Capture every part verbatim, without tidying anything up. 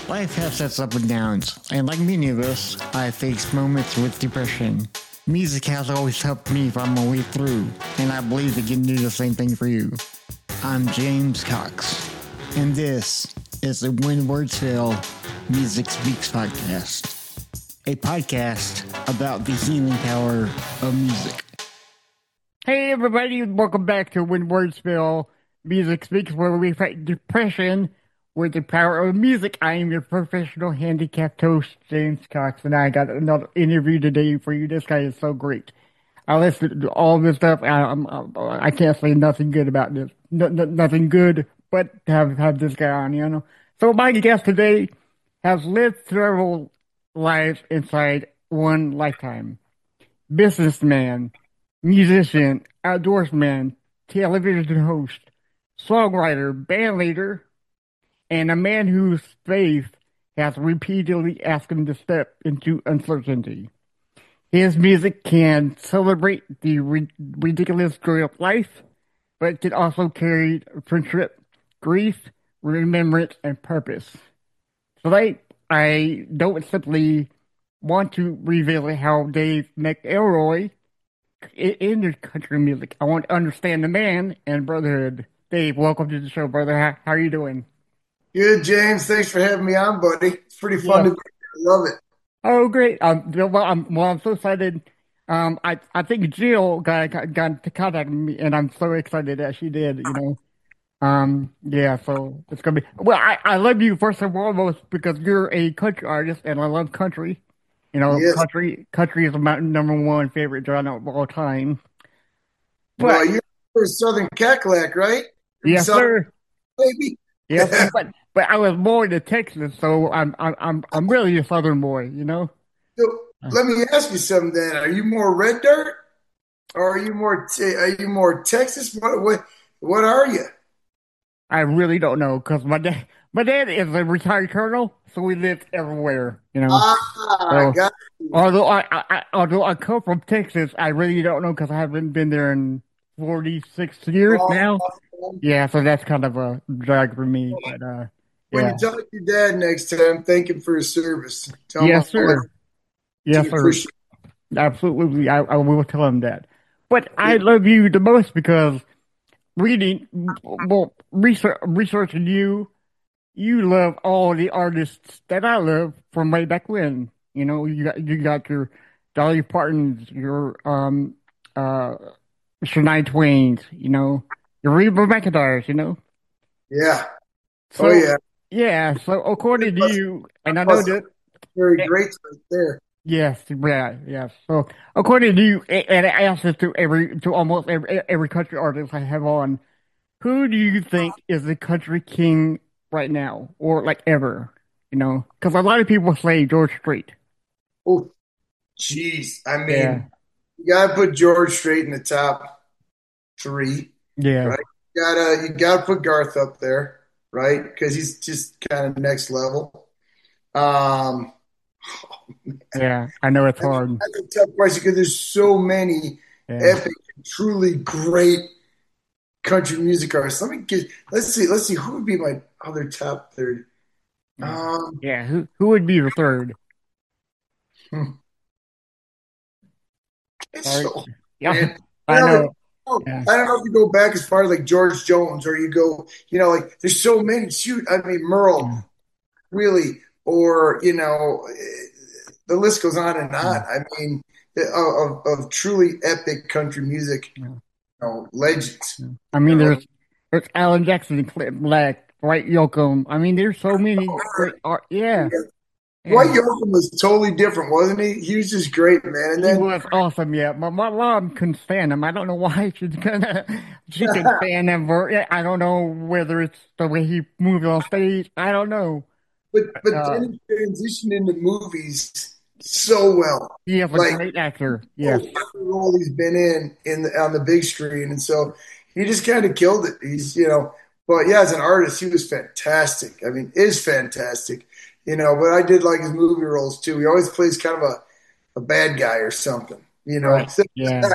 Life has its ups and downs, and like many of us, I faced moments with depression. Music has always helped me find my way through, and I believe it can do the same thing for you. I'm James Cox, and this is the When Words Fail Music Speaks podcast, a podcast about the healing power of music. Hey everybody, welcome back to When Words Fail Music Speaks, where we fight depression with the power of music. I am your professional handicapped host, James Cox, and I got another interview today for you. This guy is so great. I listened to all this stuff. I, I'm, I can't say nothing good about this. No, no, nothing good, but have have this guy on, you know. So my guest today has lived several lives inside one lifetime. Businessman, musician, outdoorsman, television host, songwriter, band leader, and a man whose faith has repeatedly asked him to step into uncertainty. His music can celebrate the ri- ridiculous joy of life, but can also carry friendship, grief, remembrance, and purpose. Today, I don't simply want to reveal how Dave McElroy in the country music. I want to understand the man and brotherhood. Dave, welcome to the show, brother. How, how are you doing? Good, James. Thanks for having me on, buddy. It's pretty fun Yeah. to be here. I love it. Oh, great. Um, well, I'm, well, I'm so excited. Um, I, I think Jill got, got, got to contact me, and I'm so excited that she did, you know. Um, yeah, so it's gonna be, well, I, I love you first and foremost because you're a country artist, and I love country. You know, Yes. country, country is my number one favorite genre of all time. Well, But, you're a Southern Cackalack, right? You're from yes, Southern, sir. baby. Yes, but, but I was born in Texas, so I'm, I'm, I'm, I'm really a Southern boy, you know. So let me ask you something then. Are you more red dirt or are you more te- are you more Texas? What what what are you? I really don't know because my dad, my dad is a retired colonel, so we lived everywhere, you know. Ah, So got you. although I, I, I although I come from Texas, I really don't know because I haven't been there in forty-six years now. Well, Yeah, so that's kind of a drag for me, but uh, when yeah, you talk to your dad next time, thank him for his service. Tell him yes, how much sir, yes, you sir, appreciate absolutely. I, I will tell him that. But I it. love you the most because reading, well, research, researching you. You love all the artists that I love from way back when. You know, you got you got your Dolly Partons, your um uh Shania Twains, you know, your Reba McEntires, you know. Yeah. Oh So yeah. yeah, so according to Plus, you, and I know plus that very eh, great right there. yes, yeah, yes. So according to you, a- and I ask this to every to almost every every country artist I have on, who do you think is the country king right now, or like ever? You know, because a lot of people say George Strait. Oh, jeez. I Yeah, mean, you gotta put George Strait in the top three, yeah, right? You gotta you gotta put Garth up there, right? Because he's just kind of next level. Um, yeah. I know it's that's, hard. that's a tough question because there's so many Yeah, epic, truly great country music artists. Let me get let's see, let's see who would be my other top third. yeah, Um, yeah. Who who would be your third? hmm, it's Sorry. so Yeah, man. You I know, like, know. oh, Yeah, I don't know if you go back as far as like George Jones or you go, you know, like there's so many. Shoot, I mean Merle, yeah, really, or you know, the list goes on and yeah, on. I mean, of of truly epic country music, yeah, you know, legends. yeah. I You mean, know, there's there's Alan Jackson, Clint Black, Dwight Yoakam. I mean, there's so many great art. Yeah, Dwight yeah. Yoakam was totally different, wasn't he? He was just great, man. And He then was awesome, yeah. My, my mom couldn't stand him. I don't know why she's gonna she could stand him for yeah, I don't know whether it's the way he moved on stage. I don't know. But but Uh then he transitioned into movies so well, he is a like great actor. Yes. every role he's been in in the, on the big screen, and so he just kind of killed it. He's you know, but yeah, as an artist, he was fantastic. I mean, is fantastic, you know. But I did like his movie roles too. He always plays kind of a, a bad guy or something, you know. Right. So, Yeah.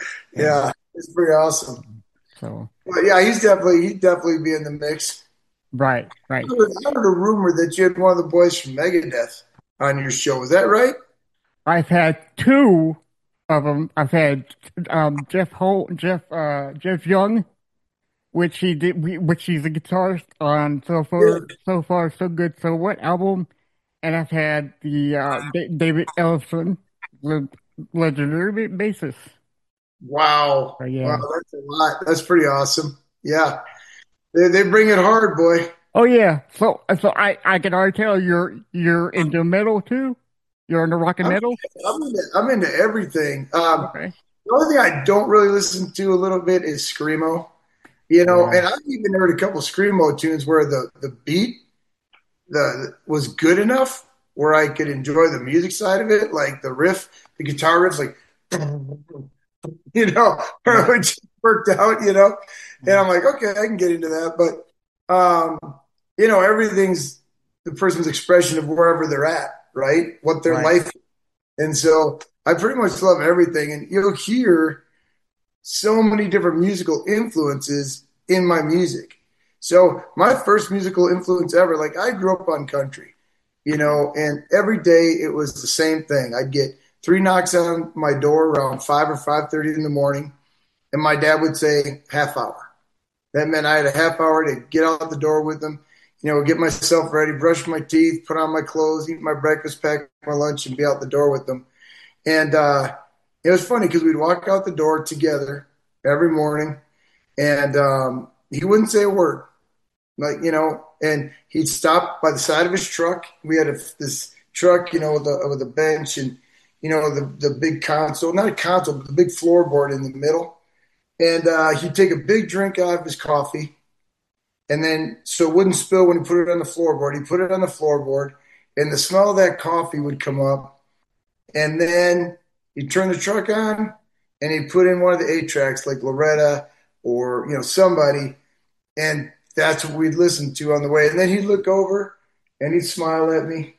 Yeah. yeah, it's pretty awesome. So But yeah, he's definitely he'd definitely be in the mix. Right, right. I heard, I heard a rumor that you had one of the boys from Megadeth on your show. Is that right? I've had two of them. I've had um, Jeff Holt, Jeff uh, Jeff Young, which he did, which he's a guitarist on So Yeah. Far, So Far, So Good, So What album, and I've had the uh, D- David Ellison, the legendary bassist. Wow. So Wow, yeah. that's a lot. That's pretty awesome. Yeah. They they bring it hard, boy. Oh yeah. So so I I can already tell you're you're into metal too. You're into rock and I'm metal. I'm into, I'm into everything. Um, Okay. the only thing I don't really listen to a little bit is screamo. You know, Yeah. and I've even heard a couple screamo tunes where the the beat the was good enough where I could enjoy the music side of it, like the riff, the guitar riffs, like you know, Right. which worked out, you know. And Yeah. I'm like, okay, I can get into that, but um, you know, everything's the person's expression of wherever they're at, right? What their Right. life is. And so I pretty much love everything, and you'll hear so many different musical influences in my music. So my first musical influence ever, like I grew up on country, you know, and every day it was the same thing. I'd get three knocks on my door around five or five thirty in the morning, and my dad would say half hour. That meant I had a half hour to get out the door with him, you know, get myself ready, brush my teeth, put on my clothes, eat my breakfast, pack my lunch, and be out the door with them. And uh, it was funny because we'd walk out the door together every morning, and um, he wouldn't say a word, like you know. And he'd stop by the side of his truck. We had a, this truck, you know, with a with a bench and you know the the big console, not a console, but the big floorboard in the middle. And uh, he'd take a big drink out of his coffee, and then so it wouldn't spill when he put it on the floorboard. He put it on the floorboard, and the smell of that coffee would come up. And then he'd turn the truck on and he'd put in one of the eight tracks like Loretta or, you know, somebody. And that's what we'd listen to on the way. And then he'd look over and he'd smile at me.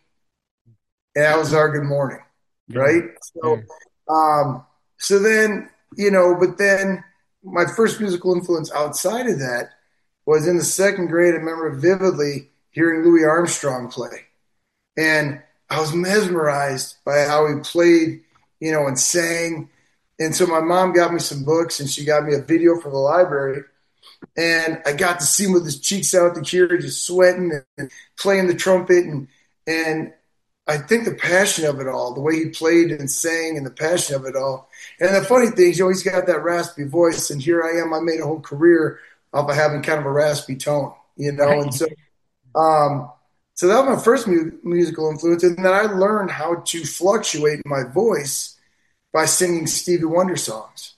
And that was our good morning. Yeah. Right. Yeah. So, um, so then, you know, but then my first musical influence outside of that was in the second grade. I remember vividly hearing Louis Armstrong play. And I was mesmerized by how he played, you know, and sang. And so my mom got me some books and she got me a video from the library. And I got to see him with his cheeks out the ear, just sweating and playing the trumpet. And, and I think the passion of it all, the way he played and sang and the passion of it all. And the funny thing is, you know, he's got that raspy voice. And here I am, I made a whole career off of having kind of a raspy tone, you know. Right. And so, um, So that was my first mu- musical influence. And then I learned how to fluctuate my voice by singing Stevie Wonder songs.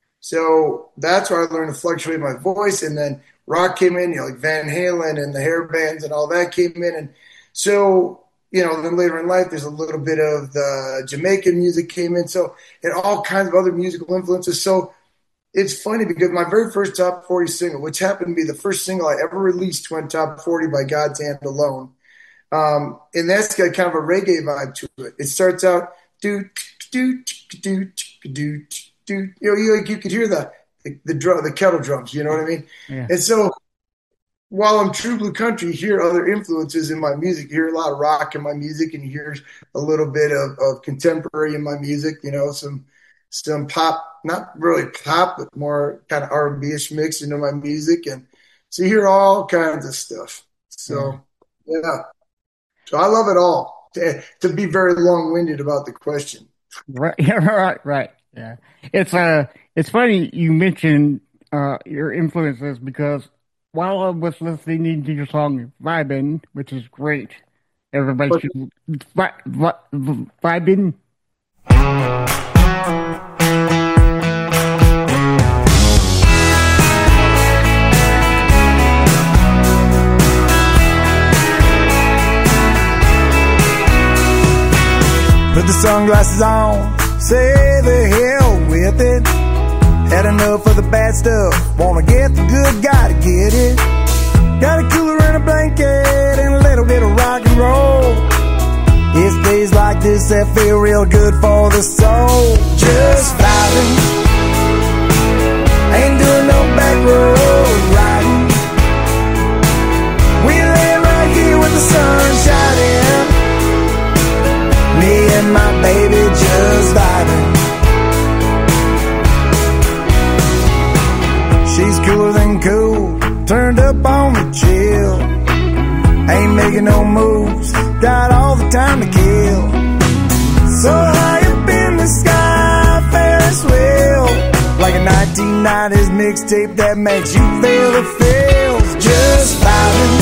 So that's where I learned to fluctuate my voice. And then rock came in, you know, like Van Halen and the hair bands and all that came in. And so, you know, then later in life, there's a little bit of the Jamaican music came in. So, and all kinds of other musical influences. So it's funny because my very first top forty single, which happened to be the first single I ever released, went top forty by God's Hand Alone. Um, and that's got kind of a reggae vibe to it. It starts out do do do do do do. You know, you, you could hear the the, the drum, the kettle drums. You know what I mean? Yeah. And so, while I'm true blue country, you hear other influences in my music. You hear a lot of rock in my music, and you hear a little bit of, of contemporary in my music. You know, some some pop, not really pop, but more kind of R and B-ish mix into my music, and so you hear all kinds of stuff. So, yeah. yeah. So I love it all. To, to be very long-winded about the question. Right. Yeah. Right. Right. Yeah. It's uh. It's funny you mentioned uh your influences because while I was listening to your song "Vibin," which is great, everybody But should vi- vi- vibin. Put the sunglasses on, say the hell with it. Had enough of the bad stuff, wanna get the good, gotta get it. Got a cooler and a blanket and a little bit of rock and roll. It's days like this that feel real good for the soul. Just vibing, ain't doing no back road riding. We making no moves, got all the time to kill. So high up in the sky, Ferris wheel, like a nineteen nineties mixtape that makes you feel the feels. Just vibing,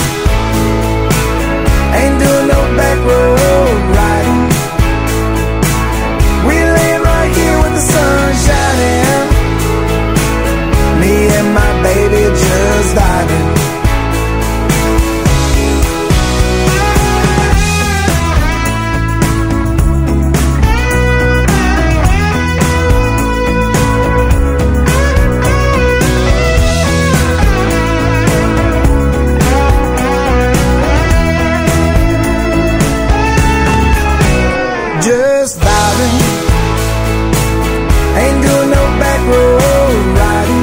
ain't doing no back road riding. We laying right here with the sun shining, me and my baby just vibing. Just vibing, ain't doing no back road riding.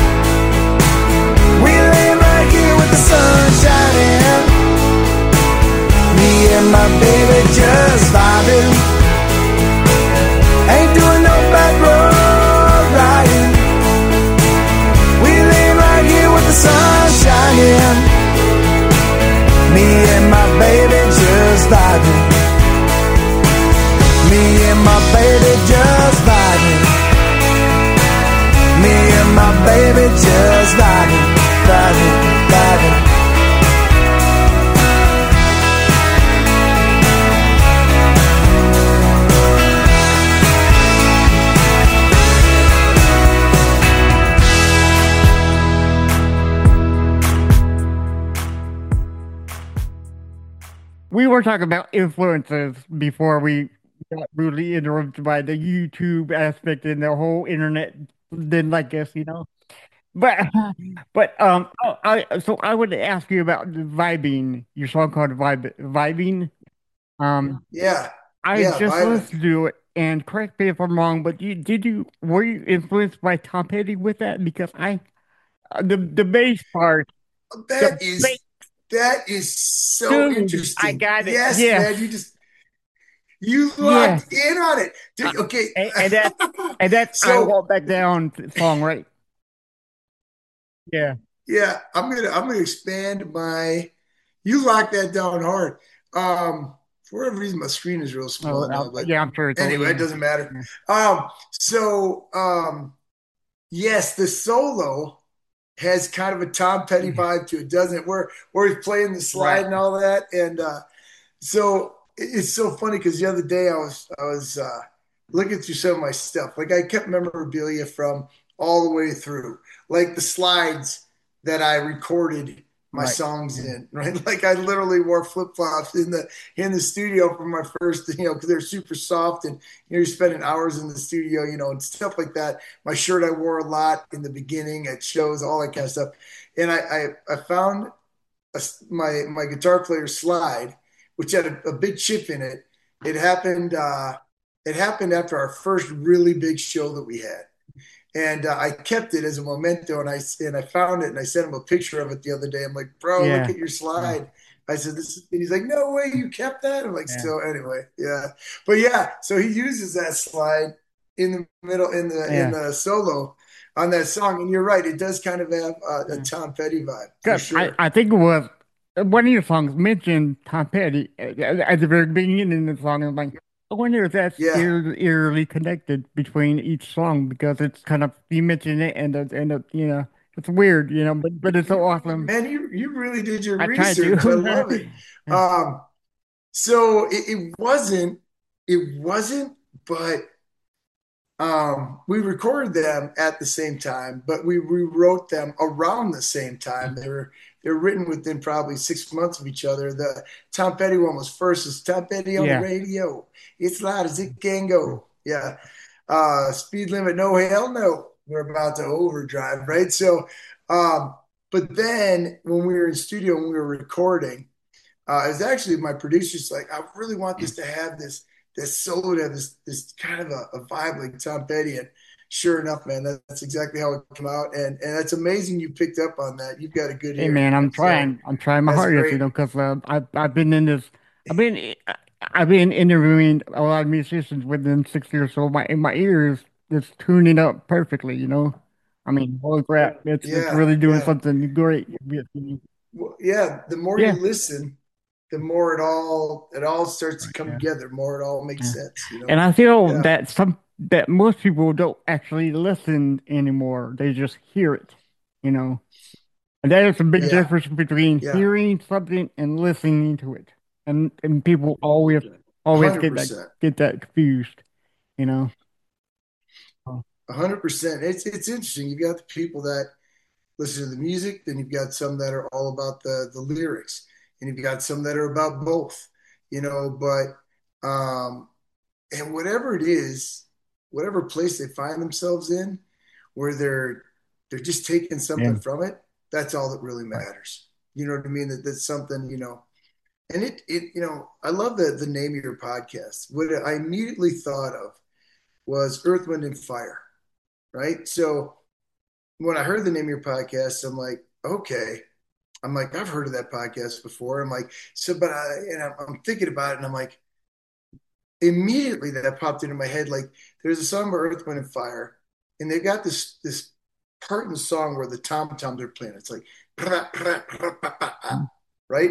We laying right here with the sun shining, me and my baby just vibing. Ain't doing no back road riding. We laying right here with the sun shining, me and my baby just vibing. Me and my baby just vibing. Me and my baby just vibing, vibing, vibing. We were talking about influences before we got rudely interrupted by the YouTube aspect and the whole internet didn't like us, you know. But but um oh, I so I would ask you about the vibing, your song called Vibe Vibing. Um Yeah, I yeah, just vibing. listened to it and correct me if I'm wrong, but you did you were you influenced by Tom Petty with that? Because I uh, the the bass part, the That bass is that is so dude, I interesting. got it. Yes, Yes. man, you just you Yes. locked in on it. Uh, Dude, okay, and, and that and that's I so Walk Back Down song, right? Yeah. yeah, I'm gonna I'm gonna expand my. You locked that down hard. Um, for whatever reason, my screen is real Oh, small now, uh, but yeah, I'm sure it's anyway, it only. doesn't matter. Yeah. Um, so um, yes, the solo has kind of a Tom Petty vibe to it, doesn't it? Where where he's playing the slide Right. and all that, and uh, so it's so funny because the other day I was I was uh, looking through some of my stuff. Like I kept memorabilia from all the way through, like the slides that I recorded my Right. songs Yeah. in, right? Like I literally wore flip flops in the in the studio for my first, you know, because they're super soft and you know you're spending hours in the studio, you know, and stuff like that. My shirt I wore a lot in the beginning at shows, all that kind of stuff. And I I, I found a, my my guitar player slide, which had a, a big chip in it. It happened. Uh, it happened after our first really big show that we had, and uh, I kept it as a memento. And I and I found it, and I sent him a picture of it the other day. I'm like, bro, look Yeah. at your Yeah. slide. I said this, is, and he's like, no way, you kept that. I'm like, Yeah. so anyway, yeah, but yeah, so he uses that slide in the middle in the in Yeah. the solo on that song, and you're right, it does kind of have a, a Yeah. Tom Petty vibe for 'Cause I, sure. I think it was uh, one of your songs mentioned Tom Petty at, at the very beginning of the song. I'm like, I wonder if that's Yeah. ear, eerily connected between each song because it's kind of you mention it and the, and the, you know it's weird, you know, but but it's so awesome. Man, you you really did your I tried to. research. I love it. Yeah. Um, so it, it wasn't, it wasn't, but um, we recorded them at the same time, but we rewrote them around the same time. They were they were written within probably six months of each other. The Tom Petty one was first. It's Tom Petty on the Yeah. radio. It's loud as it can go. Yeah. Uh, speed limit, no hell no. We're about to overdrive, right? So, um, but then when we were in studio and we were recording, uh, it was actually my producer's like, I really want this to have this this solo to have this this kind of a, a vibe like Tom Petty. And sure enough, man, that, that's exactly how it came out. And and it's amazing you picked up on that. You've got a good Hey ear. man, I'm So trying. I'm trying my that's hardest, you great. know, because uh, I've I've been in this. I've been I've been interviewing a lot of musicians within six years, so my my ears is tuning up perfectly, you know. I mean, holy crap, it's it's Yeah, really doing yeah. something great. Well, yeah, the more you Yeah, listen, the more it all it all starts to Right. come Yeah. together, more it all makes Yeah. sense, you And know? I feel Yeah. that some that most people don't actually listen anymore. They just hear it, you know. And that is a big Yeah. difference between Yeah. hearing something and listening to it. And and people always always get that one hundred percent. get that confused, you know. Oh, one hundred percent. It's it's interesting. You've got the people that listen to the music, then you've got some that are all about the the lyrics, and you've got some that are about both, you know, but um and whatever it is, whatever place they find themselves in, where they're they're just taking yeah. something from it, that's all that really Right. matters. You know what I mean? That that's something, you know. And it it you know, I love the the name of your podcast. What I immediately thought of was Earth, Wind, and Fire, right? So when I heard the name of your podcast, I'm like, okay. I'm like, I've heard of that podcast before. I'm like, so, but I, and I'm, I'm thinking about it, and I'm like, immediately that popped into my head. Like, there's a song by Earth, Wind, and Fire, and they've got this this part in the song where the tom toms are playing. It's like, right?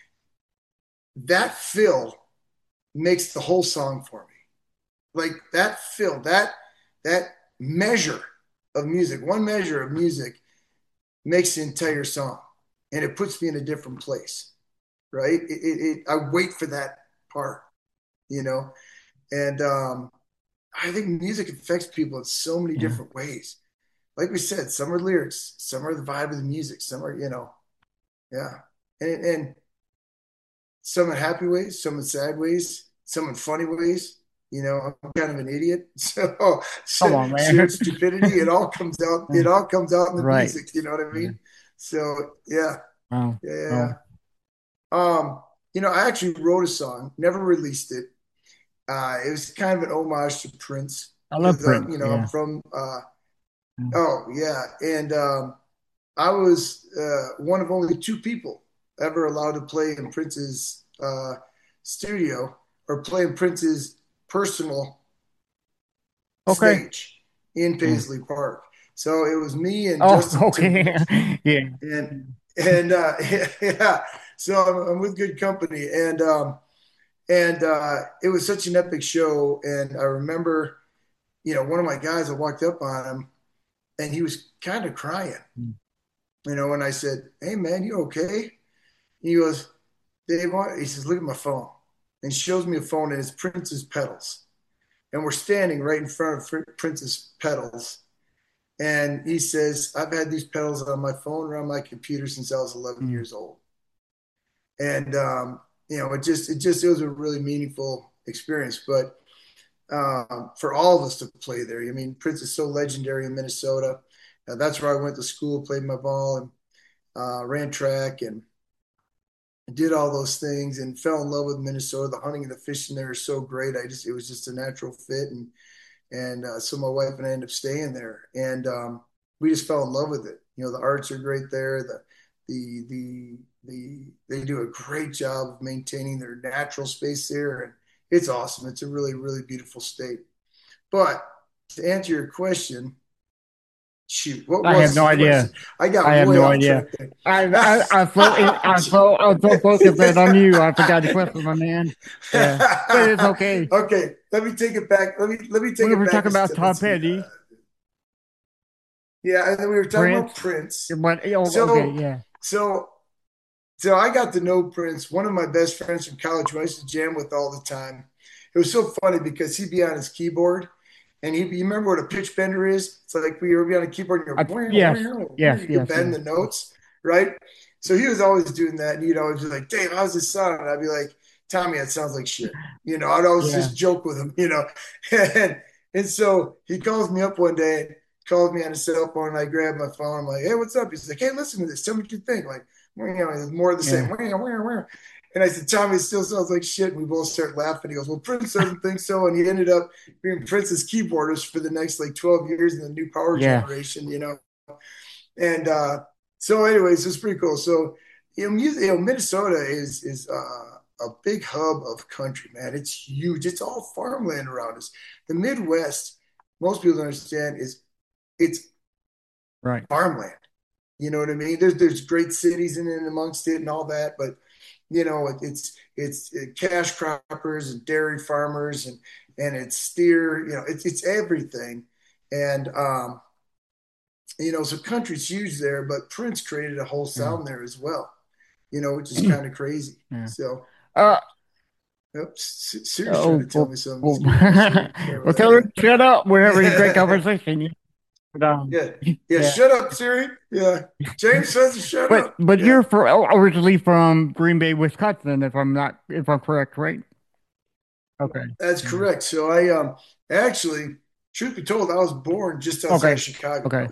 That fill makes the whole song for me. Like that fill, that that measure of music, one measure of music makes the entire song, and it puts me in a different place, right? It, it, it I wait for that part, you know, and um, I think music affects people in so many Yeah. different ways. Like we said, some are lyrics, some are the vibe of the music, some are, you know, yeah, and and some in happy ways, some in sad ways, some in funny ways. You know, I'm kind of an idiot, so Come on, shared man. stupidity. It all comes out. It all comes out in the Right. music. You know what I Yeah. mean? So yeah, Wow. yeah, yeah. Oh, Yeah. Um, you know, I actually wrote a song, never released it. Uh, it was kind of an homage to Prince I love because, um, Prince. you know, I'm Yeah. from. Uh, oh yeah, and um, I was uh, one of only two people ever allowed to play in Prince's uh, studio or play in Prince's personal Okay. stage in Yeah. Paisley Park. So it was me and Oh, Justin okay. Timberlake, Yeah. and and uh, yeah, so I'm, I'm with good company, and um, and uh, it was such an epic show. And I remember, you know, one of my guys, I walked up on him, and he was kind of crying, you know, and I said, "Hey man, you okay?" He goes, "Dave," he says, "Look at my phone," and he shows me a phone, and it's Prince's pedals, and we're standing right in front of Prince's pedals. And he says, I've had these pedals on my phone or on my computer since I was eleven Mm. years old. And, um, you know, it just, it just, it was a really meaningful experience. But um, for all of us to play there, I mean, Prince is so legendary in Minnesota. Uh, that's where I went to school, played my ball, and uh, ran track and did all those things and fell in love with Minnesota. The hunting and the fishing there is so great. I just, it was just a natural fit. And, and uh, so my wife and I ended up staying there, and um, we just fell in love with it. You know, the arts are great there. The the the the they do a great job of maintaining their natural space there, and it's awesome. It's a really really beautiful state. But to answer your question, shoot, what I have was no the idea. question? I I got have way no off idea. track there. I I I so in, I so I was so focused in on you. I forgot the question, my man. Yeah, but it's okay. Okay, let me take it back. Let me let me take We it were back talking a about step. Tom Let's see. Petty, Uh, yeah, and then we were talking Prince. about Prince. But oh, okay, So, yeah. so, so I got to know Prince, one of my best friends from college who I used to jam with all the time. It was so funny because he'd be on his keyboard, and he, you remember what a pitch bender is? It's like we would be on a keyboard and I, you're, wow, yes, wow, wow, yes, you could yes, bend yes. the notes, right? So he was always doing that, and he'd always be like, "Dave, how's this sound?" And I'd be like, "Tommy, that sounds like shit." You know, I'd always Yeah, just joke with him, you know, and and so he calls me up one day, calls me on his cell phone, and I grab my phone. I'm like, "Hey, what's up?" He's like, "Hey, listen to this. Tell me what you think." Like, well, you know, it's more of the same. yeah, Wah, wah, wah. And I said, "Tommy, it still sounds like shit." And we both start laughing. He goes, "Well, Prince doesn't think so." And he ended up being Prince's keyboardist for the next like twelve years in the new power yeah. generation, you know. And uh, so, anyways, it's pretty cool. So, you know, music, you know, Minnesota is is uh, a big hub of country, man. It's huge. It's all farmland around us. The Midwest, most people don't understand, is it's Right. farmland. You know what I mean? There's there's great cities in and amongst it and all that, but you know it, it's it's it, cash croppers and dairy farmers and and it's steer. You know, it's it's everything. And um, you know, so country's huge there, but Prince created a whole Yeah. sound there as well. You know, which is kind of crazy. Yeah. So, Uh, oops, Siri's trying to oh, tell well, me something. well, Let's get rid of Siri. well, Sorry tell her about to shut up. We're having a great that. conversation. But, um, Yeah. Yeah. yeah. Shut up, Siri. Yeah. James says to shut But up. but Yeah. you're for, originally from Green Bay, Wisconsin, if I'm not if I'm correct, right? Okay. That's Yeah. correct. So I um actually, truth be told, I was born just outside of Okay. Chicago. Okay.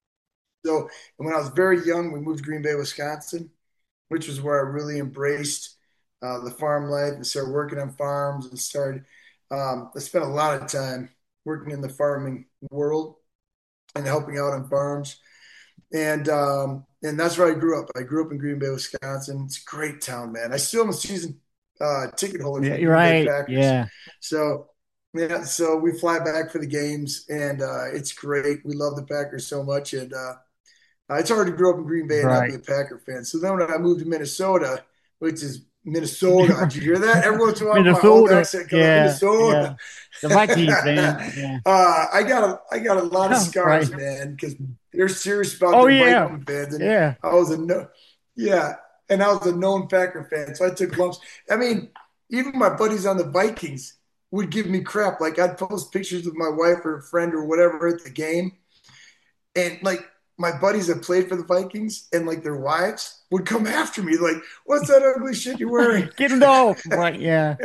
So and when I was very young, we moved to Green Bay, Wisconsin, which was where I really embraced uh, the farm life and started working on farms and started. Um, I spent a lot of time working in the farming world and helping out on farms. And um, and that's where I grew up. I grew up in Green Bay, Wisconsin. It's a great town, man. I still am a season uh, ticket holder for Yeah, the you're Green Bay right. Packers. Yeah. So yeah, so we fly back for the games, and uh, it's great. We love the Packers so much, and uh, it's hard to grow up in Green Bay and not be Right. a Packer fan. So then when I moved to Minnesota, which is Minnesota, did you hear that? Every once in a while, my old Minnesota. accent comes out, Yeah. Minnesota. Yeah. The Vikings, man. Yeah. uh, I got a I got a lot of Right. scars, man, because they're serious about Oh their yeah. Viking fans, and Yeah. I was a no, yeah, and I was a known Packer fan, so I took lumps. I mean, even my buddies on the Vikings would give me crap. Like I'd post pictures of my wife or a friend or whatever at the game, and like my buddies that played for the Vikings and like their wives would come after me, like, "What's that ugly shit you're wearing? Get it off. Right. Yeah.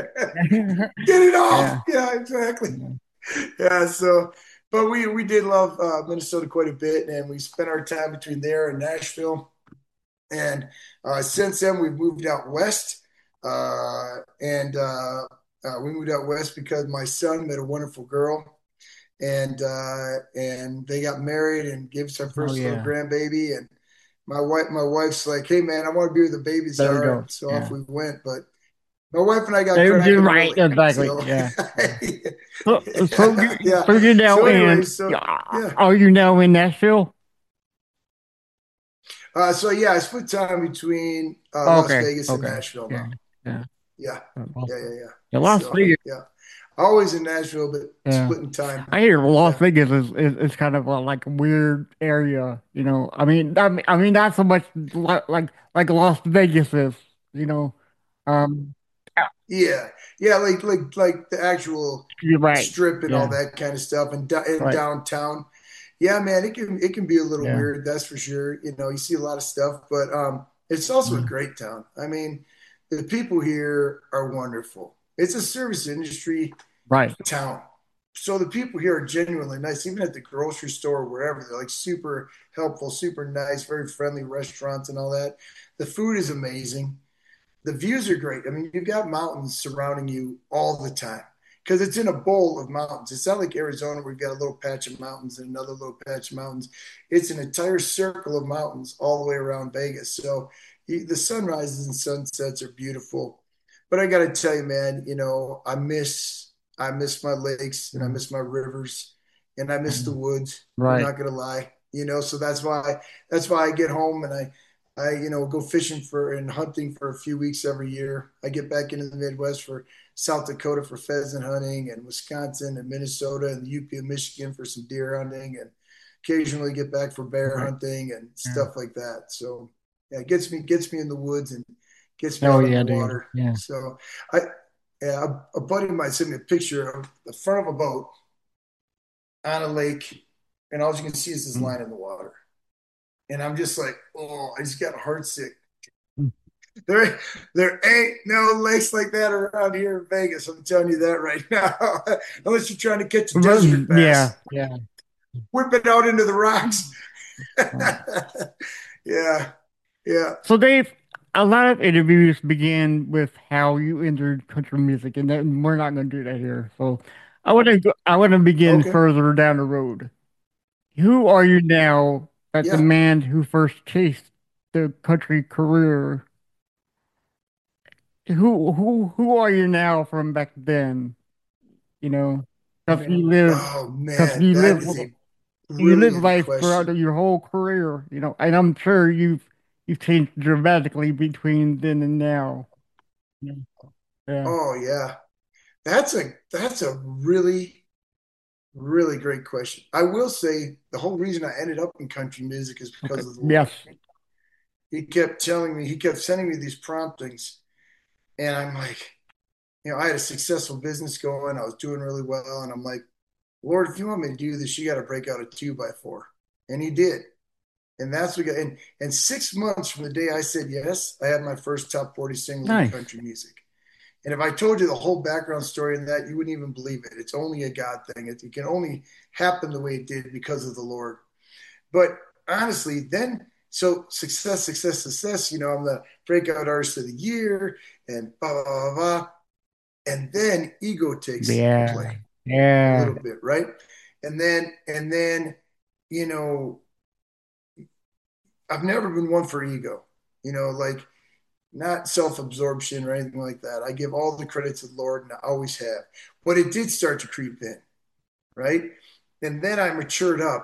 Get it off!" Yeah. Yeah, exactly. Yeah. Yeah, so but we we did love uh, Minnesota quite a bit, and we spent our time between there and Nashville. And uh, since then, we've moved out west, uh, and uh, uh, we moved out west because my son met a wonderful girl, and uh, and they got married and gave us our Oh first little yeah. grandbaby. And my wife, my wife's like, "Hey man, I want to be where the babies There we are," go. and so off Yeah. we went. But my wife and I got You're you're cracking right. early, Exactly. so Yeah. Yeah. So so you yeah. so you're now So in. anyway, so Yeah, yeah. are you now in Nashville? Uh, so yeah, I split time between uh, Las Okay. Vegas and Okay. Nashville Yeah. now. Yeah. Yeah, Las yeah, yeah, yeah. yeah, Las So Vegas. yeah, always in Nashville, but Yeah. splitting time. I hear Las Yeah, Vegas is, is, is kind of a, like a weird area, you know. I mean, I mean, I mean, not so much like like like Las Vegas is, you know. Um, yeah, yeah, yeah. Like like like the actual you're right. strip and all Yeah, that kind of stuff, and, and right. downtown. Yeah, man, it can it can be a little Yeah, weird, that's for sure. You know, you see a lot of stuff, but um, it's also a yeah, great town. I mean, the people here are wonderful. It's a service industry right. town. So the people here are genuinely nice, even at the grocery store, wherever. They're like super helpful, super nice, very friendly restaurants and all that. The food is amazing. The views are great. I mean, you've got mountains surrounding you all the time because it's in a bowl of mountains. It's not like Arizona where you've got a little patch of mountains and another little patch of mountains. It's an entire circle of mountains all the way around Vegas. So the sunrises and sunsets are beautiful. But I got to tell you, man, you know, I miss I miss my lakes and I Yeah, miss my rivers and I miss the um, woods. I'm right. not gonna lie, you know. So that's why that's why I get home and I I, you know, go fishing for and hunting for a few weeks every year. I get back into the Midwest for South Dakota for pheasant hunting and Wisconsin and Minnesota and the U P of Michigan for some deer hunting and occasionally get back for bear Right. hunting and Yeah. stuff like that. So yeah, it gets me gets me in the woods and gets me Oh out on the yeah, dude. water. Yeah. So I yeah, a, a buddy of mine sent me a picture of the front of a boat on a lake, and all you can see is this Mm. line in the water. And I'm just like, oh, I just got heart sick. Mm. There, there ain't no lakes like that around here in Vegas. I'm telling you that right now. Unless you're trying to catch a desert Yeah. bass, Yeah. whip it out into the rocks. Right. Yeah, yeah, So Dave, a lot of interviews begin with how you entered country music, and then we're not going to do that here. So I want to I want to begin okay, further down the road. Who are you now that the yeah. man who first chased the country career? Who who who are you now from back then? You know, because you live, Oh because man, you that live. is a You live Brilliant life throughout question. your whole career, you know, and I'm sure you've you've changed dramatically between then and now. Yeah. Yeah. Oh yeah, that's a that's a really really great question. I will say the whole reason I ended up in country music is Okay. because of the Yes. Lord. He kept telling me, he kept sending me these promptings, and I'm like, you know, I had a successful business going, I was doing really well, and I'm like, Lord, if you want me to do this, you got to break out a two by four, and He did, and that's what got. And and six months from the day I said yes, I had my first top forty single in Nice. country music. And if I told you the whole background story in that, you wouldn't even believe it. It's only a God thing. It, it can only happen the way it did because of the Lord. But honestly, then so success, success, success. You know, I'm the breakout artist of the year, and blah blah blah blah. And then ego takes Yeah. play a Yeah. little bit, right? And then and then, you know, I've never been one for ego. You know, like not self-absorption or anything like that. I give all the credit to the Lord, and I always have. But it did start to creep in, right? And then I matured up,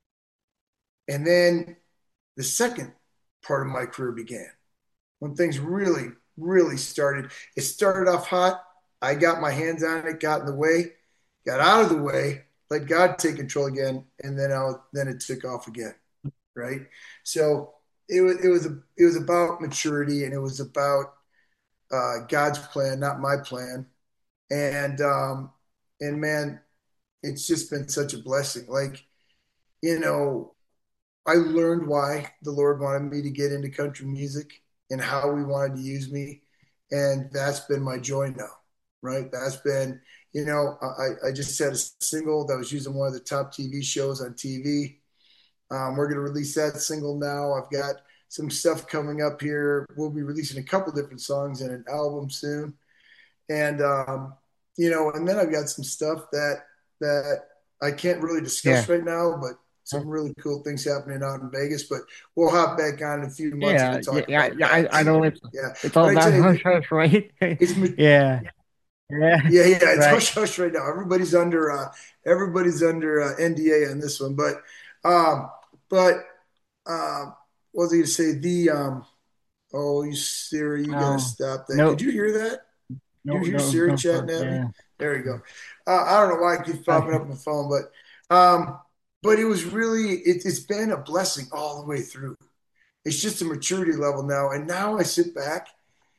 and then the second part of my career began when things really, really started. It started off hot. I got my hands on it, got in the way, got out of the way, let God take control again, and then I then it took off again, right? So it was it was a, it was about maturity, and it was about uh, God's plan, not my plan. And um, and man, it's just been such a blessing. Like you know, I learned why the Lord wanted me to get into country music and how we wanted to use me. And that's been my joy now, right? That's been, you know, I, I just had a single that was using one of the top T V shows on T V. Um, we're going to release that single now. I've got some stuff coming up here. We'll be releasing a couple different songs and an album soon. And, um, you know, and then I've got some stuff that, that I can't really discuss Yeah. right now, but some really cool things happening out in Vegas. But we'll hop back on in a few months and Yeah. we'll Yeah. talk Yeah. about Yeah. I, that. I know So it's yeah, it's all but I about tell you, hush that hush, right? it's Yeah. Yeah. yeah, yeah, it's Right. hush hush right now. Everybody's under uh, everybody's under uh, N D A on this one, but um, but uh, what was I going to say? The um, oh, you Siri, you got to Oh. stop that. Could No. you hear that? Did No. you hear No. Siri No. chatting Sir. at me? Yeah. There you go. Uh, I don't know why it keeps popping up Okay. on the phone, but um, but it was really it, it's been a blessing all the way through. It's just a maturity level now, and now I sit back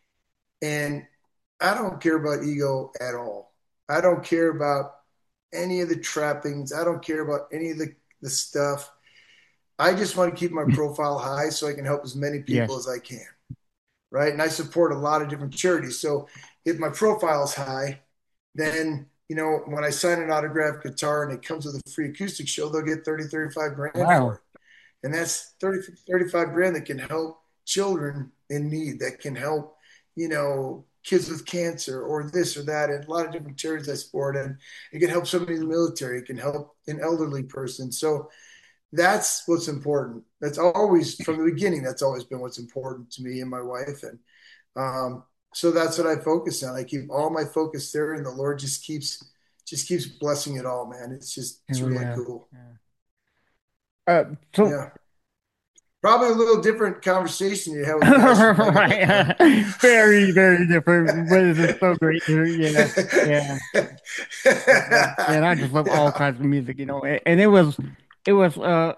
and I don't care about ego at all. I don't care about any of the trappings. I don't care about any of the, the stuff. I just want to keep my profile high so I can help as many people Yes. as I can. Right. And I support a lot of different charities. So if my profile is high, then, you know, when I sign an autographed guitar and it comes with a free acoustic show, they'll get thirty, thirty-five grand for Wow. it. And that's thirty, thirty-five grand that can help children in need, that can help, you know, kids with cancer or this or that, and a lot of different charities I support. And it can help somebody in the military, it can help an elderly person. So that's what's important. That's always from the beginning, that's always been what's important to me and my wife. And um, so that's what I focus on. I keep all my focus there, and the Lord just keeps just keeps blessing it all, man. It's just it's Oh, really yeah. cool. Yeah. Uh. So. Yeah. Probably a little different conversation you had with Pastor Mike about that. Right. Very, very different, but it's so great to hear. Yeah. Yeah. Yeah. And I just love all Yeah. kinds of music, you know. And, and it was, it was. Uh,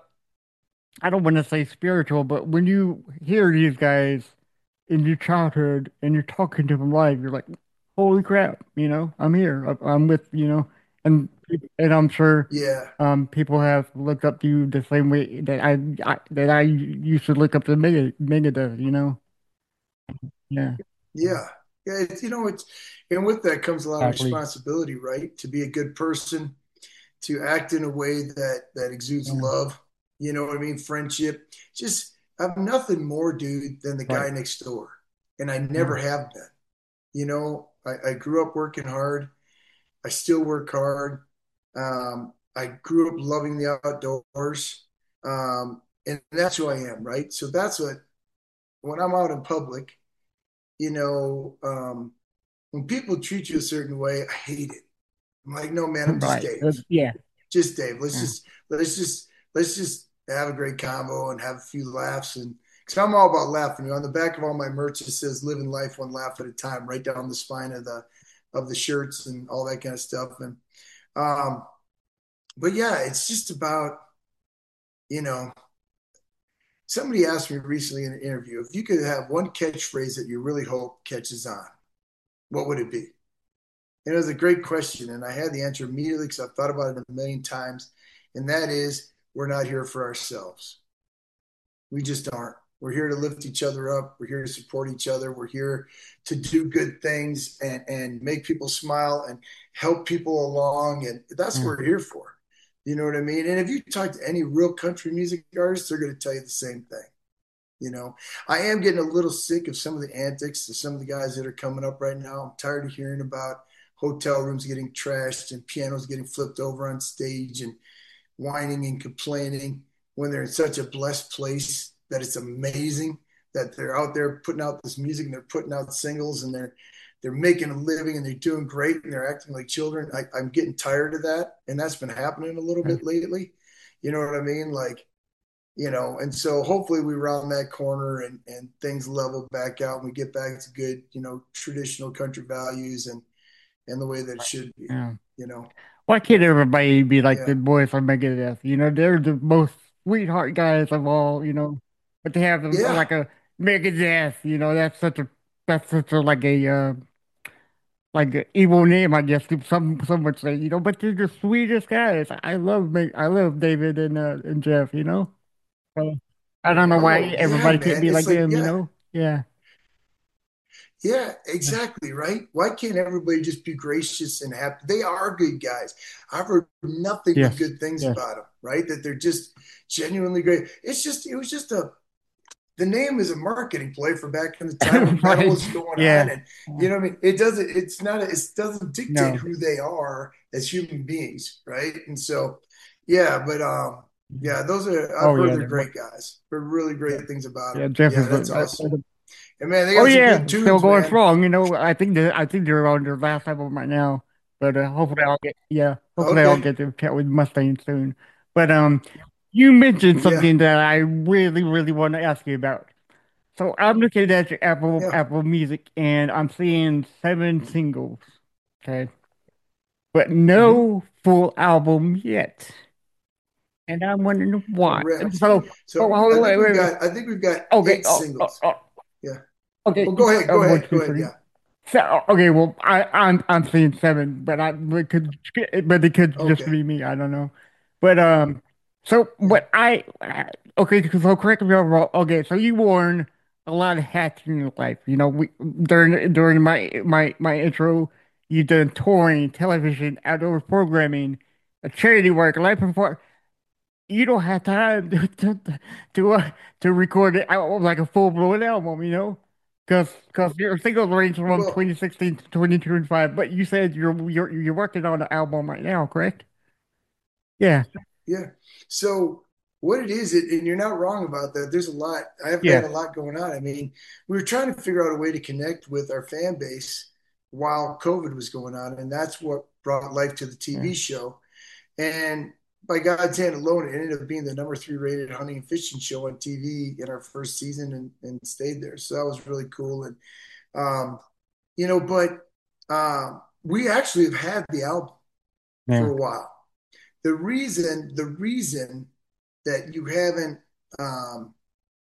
I don't want to say spiritual, but when you hear these guys in your childhood and you're talking to them live, you're like, "Holy crap!" You know, I'm here. I'm I'm with you know, and and I'm sure Yeah. um people have looked up to you the same way that I, I that I used to look up to Mega Megadeth. You know. Yeah. Yeah. Yeah. It's, you know, it's, and with that comes a lot of Exactly. responsibility, right? To be a good person, to act in a way that, that exudes Yeah. love. You know what I mean? Friendship. Just, I'm nothing more, dude, than the Right. guy next door. And I never Yeah. have been. You know, I, I grew up working hard. I still work hard. Um, I grew up loving the outdoors. Um, and that's who I am, right? So that's what, when I'm out in public, you know, um, when people treat you a certain way, I hate it. I'm like, no, man, I'm just Right. Dave. Uh, yeah. Just Dave. Let's Yeah. just let's just let's just have a great combo and have a few laughs. And because I'm all about laughing. You know, on the back of all my merch, it says "Living life one laugh at a time," right down the spine of the of the shirts and all that kind of stuff. And um, but yeah, it's just about, you know, somebody asked me recently in an interview, if you could have one catchphrase that you really hope catches on, what would it be? And it was a great question, and I had the answer immediately because I've thought about it a million times, and that is, we're not here for ourselves. We just aren't. We're here to lift each other up. We're here to support each other. We're here to do good things and, and make people smile and help people along. And that's what Yeah. we're here for. You know what I mean? And if you talk to any real country music artists, they're going to tell you the same thing. You know, I am getting a little sick of some of the antics of some of the guys that are coming up right now. I'm tired of hearing about hotel rooms getting trashed and pianos getting flipped over on stage and whining and complaining when they're in such a blessed place that it's amazing that they're out there putting out this music and they're putting out singles and they're they're making a living and they're doing great and they're acting like children. I, I'm getting tired of that, and that's been happening a little bit lately. You know what I mean? Like, you know, and so hopefully we round that corner and and things level back out and we get back to good, you know, traditional country values and and the way that it should be. Yeah. You know, Why can't everybody be like the yeah, boys from Megadeth? You know, they're the most sweetheart guys of all, you know, but they have them yeah. like a Megadeth, you know, that's such a that's such a like a uh like an evil name, I guess. Some some would say, you know, but they're the sweetest guys. I love Meg- I love David and uh, and Jeff, you know. So I don't know why Oh yeah, everybody can't man. be It's like like, them, you yeah, know. Yeah. yeah, Yeah. exactly, right? Why can't everybody just be gracious and happy? They are good guys. I've heard nothing but Yes. good things Yes. about them, right? That they're just genuinely great. It's just, it was just a, the name is a marketing play for back in the time when metal Right. was going on. Yeah. And, you know what I mean? It doesn't, it's not, it doesn't dictate No. who they are as human beings, right? And so, yeah, but, um, yeah, those are, I've Oh heard yeah. they're they're great mu- guys. They're really Yeah. great things about them. Yeah. Jeff Yeah, is that's awesome. the, And man, they oh got some yeah, good still tunes, going man. strong. You know, I think that I think they're on their last album right now. But uh, hopefully I'll get yeah, hopefully I'll Okay. get to chat with Mustang soon. But um, you mentioned Yeah. something that I really really want to ask you about. So I'm looking at your Apple Yeah. Apple Music and I'm seeing seven singles, okay, but Hmm. no full album yet. And I'm wondering why. Correct. So, oh, So hold I on, think wait, we've wait, wait. got I think we've got Okay, eight oh, oh, singles. oh, Yeah. okay, Well, go ahead. uh, Go one, ahead. Go two, ahead. three. Yeah. So okay, well, I I'm I'm seeing seven, but I but could but it could just Okay. be me. I don't know. But um, so Yeah. what I okay, so correct me if I'm wrong. Okay, so you worn a lot of hats in your life. You know, we during during my my my intro, you done touring, television, outdoor programming, a charity work, life before. You don't have time to to to, uh, to record it out like a full blown album, you know, because because your singles range from Well, twenty sixteen to twenty twenty-five. But you said you're you're you're working on an album right now, correct? Yeah, yeah. So what it is, it, and you're not wrong about that. There's a lot. I've yeah, had a lot going on. I mean, we were trying to figure out a way to connect with our fan base while COVID was going on, and that's what brought life to the yeah. T V show. And by God's hand alone, it ended up being the number three rated hunting and fishing show on T V in our first season and, and stayed there. So that was really cool. And, um, you know, but um, we actually have had the album for Yeah. a while. The reason, the reason that you haven't, um,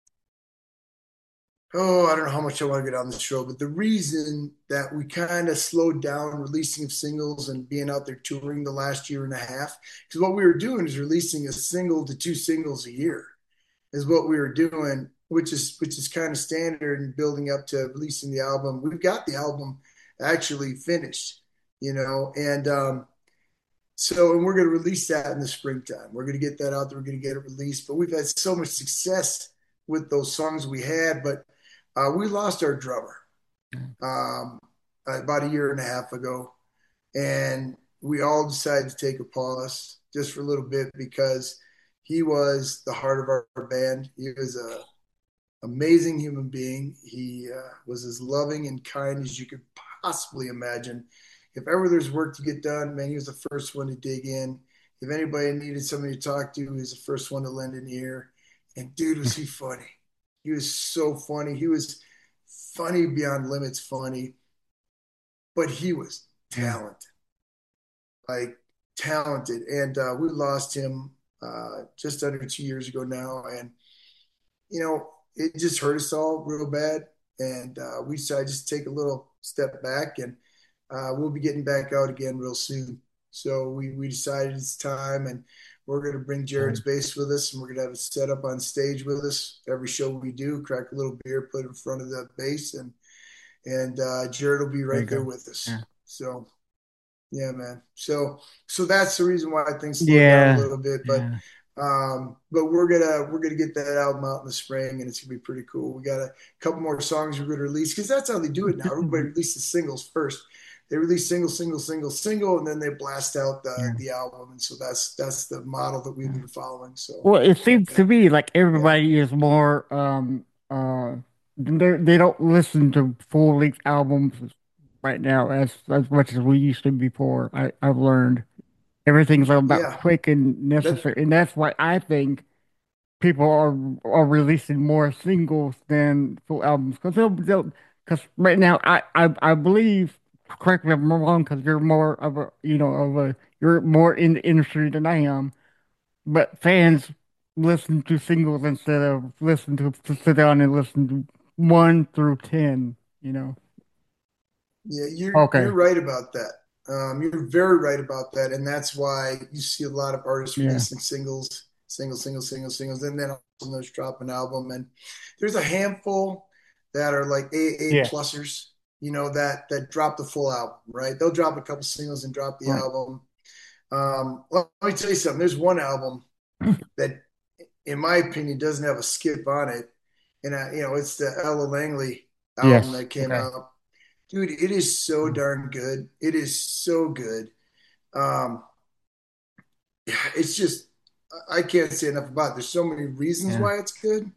oh, I don't know how much I want to get on the show, but the reason that we kind of slowed down releasing of singles and being out there touring the last year and a half, because what we were doing is releasing a single to two singles a year, is what we were doing, which is which is kind of standard and building up to releasing the album. We've got the album actually finished, you know, and um, so and we're going to release that in the springtime. We're going to get that out there. We're going to get it released. But we've had so much success with those songs we had, but uh, we lost our drummer um, about a year and a half ago, and we all decided to take a pause just for a little bit because he was the heart of our, our band. He was a amazing human being. He uh, was as loving and kind as you could possibly imagine. If ever there's work to get done, man, he was the first one to dig in If anybody needed somebody to talk to, he was the first one to lend an ear. And dude, was he funny. He was so funny. He was funny beyond limits funny, but he was Yeah. talented, like talented. And uh, we lost him uh, just under two years ago now. And, you know, it just hurt us all real bad. And uh, we decided just to take a little step back, and uh, we'll be getting back out again real soon. So we, we decided it's time, and we're going to bring Jared's bass with us, and we're going to have it set up on stage with us every show we do. Crack a little beer, put it in front of the bass, and and uh, Jared will be There you right there go. with us. Yeah. So yeah, man. So so that's the reason why things slowed down a Yeah. little bit, but Yeah. um, but we're gonna we're gonna get that album out in the spring, and it's gonna be pretty cool. We got a couple more songs we're gonna release because that's how they do it now. Everybody releases singles first. They release single, single, single, single, and then they blast out the Yeah. the album. And so that's that's the model that we've been following. So Well, it seems yeah, to me like yeah, everybody is more um uh they they don't listen to full length albums right now as as much as we used to before. I I've learned everything's all about yeah. quick and That necessary, and that's why I think people are are releasing more singles than full albums because they'll they'll because right now I I I believe, correct me if I'm wrong, because you're more of a you know of a you're more in the industry than I am, but fans listen to singles instead of listen to, to sit down and listen to one through ten, you know. Yeah, you're Okay. you're right about that. Um, you're very right about that, and that's why you see a lot of artists Yeah. releasing singles, singles, singles, singles, singles, and then also those drop an album. And there's a handful that are like A A Yeah. plusers, you know, that that drop the full album, right? They'll drop a couple singles and drop the Right. album. Um, well, let me tell you something. There's one album that, in my opinion, doesn't have a skip on it, and I, you know, it's the Ella Langley album Yes. that came Okay. out. Dude, it is so Mm. darn good. It is so good. Um, it's just I can't say enough about it. There's so many reasons Yeah. why it's good.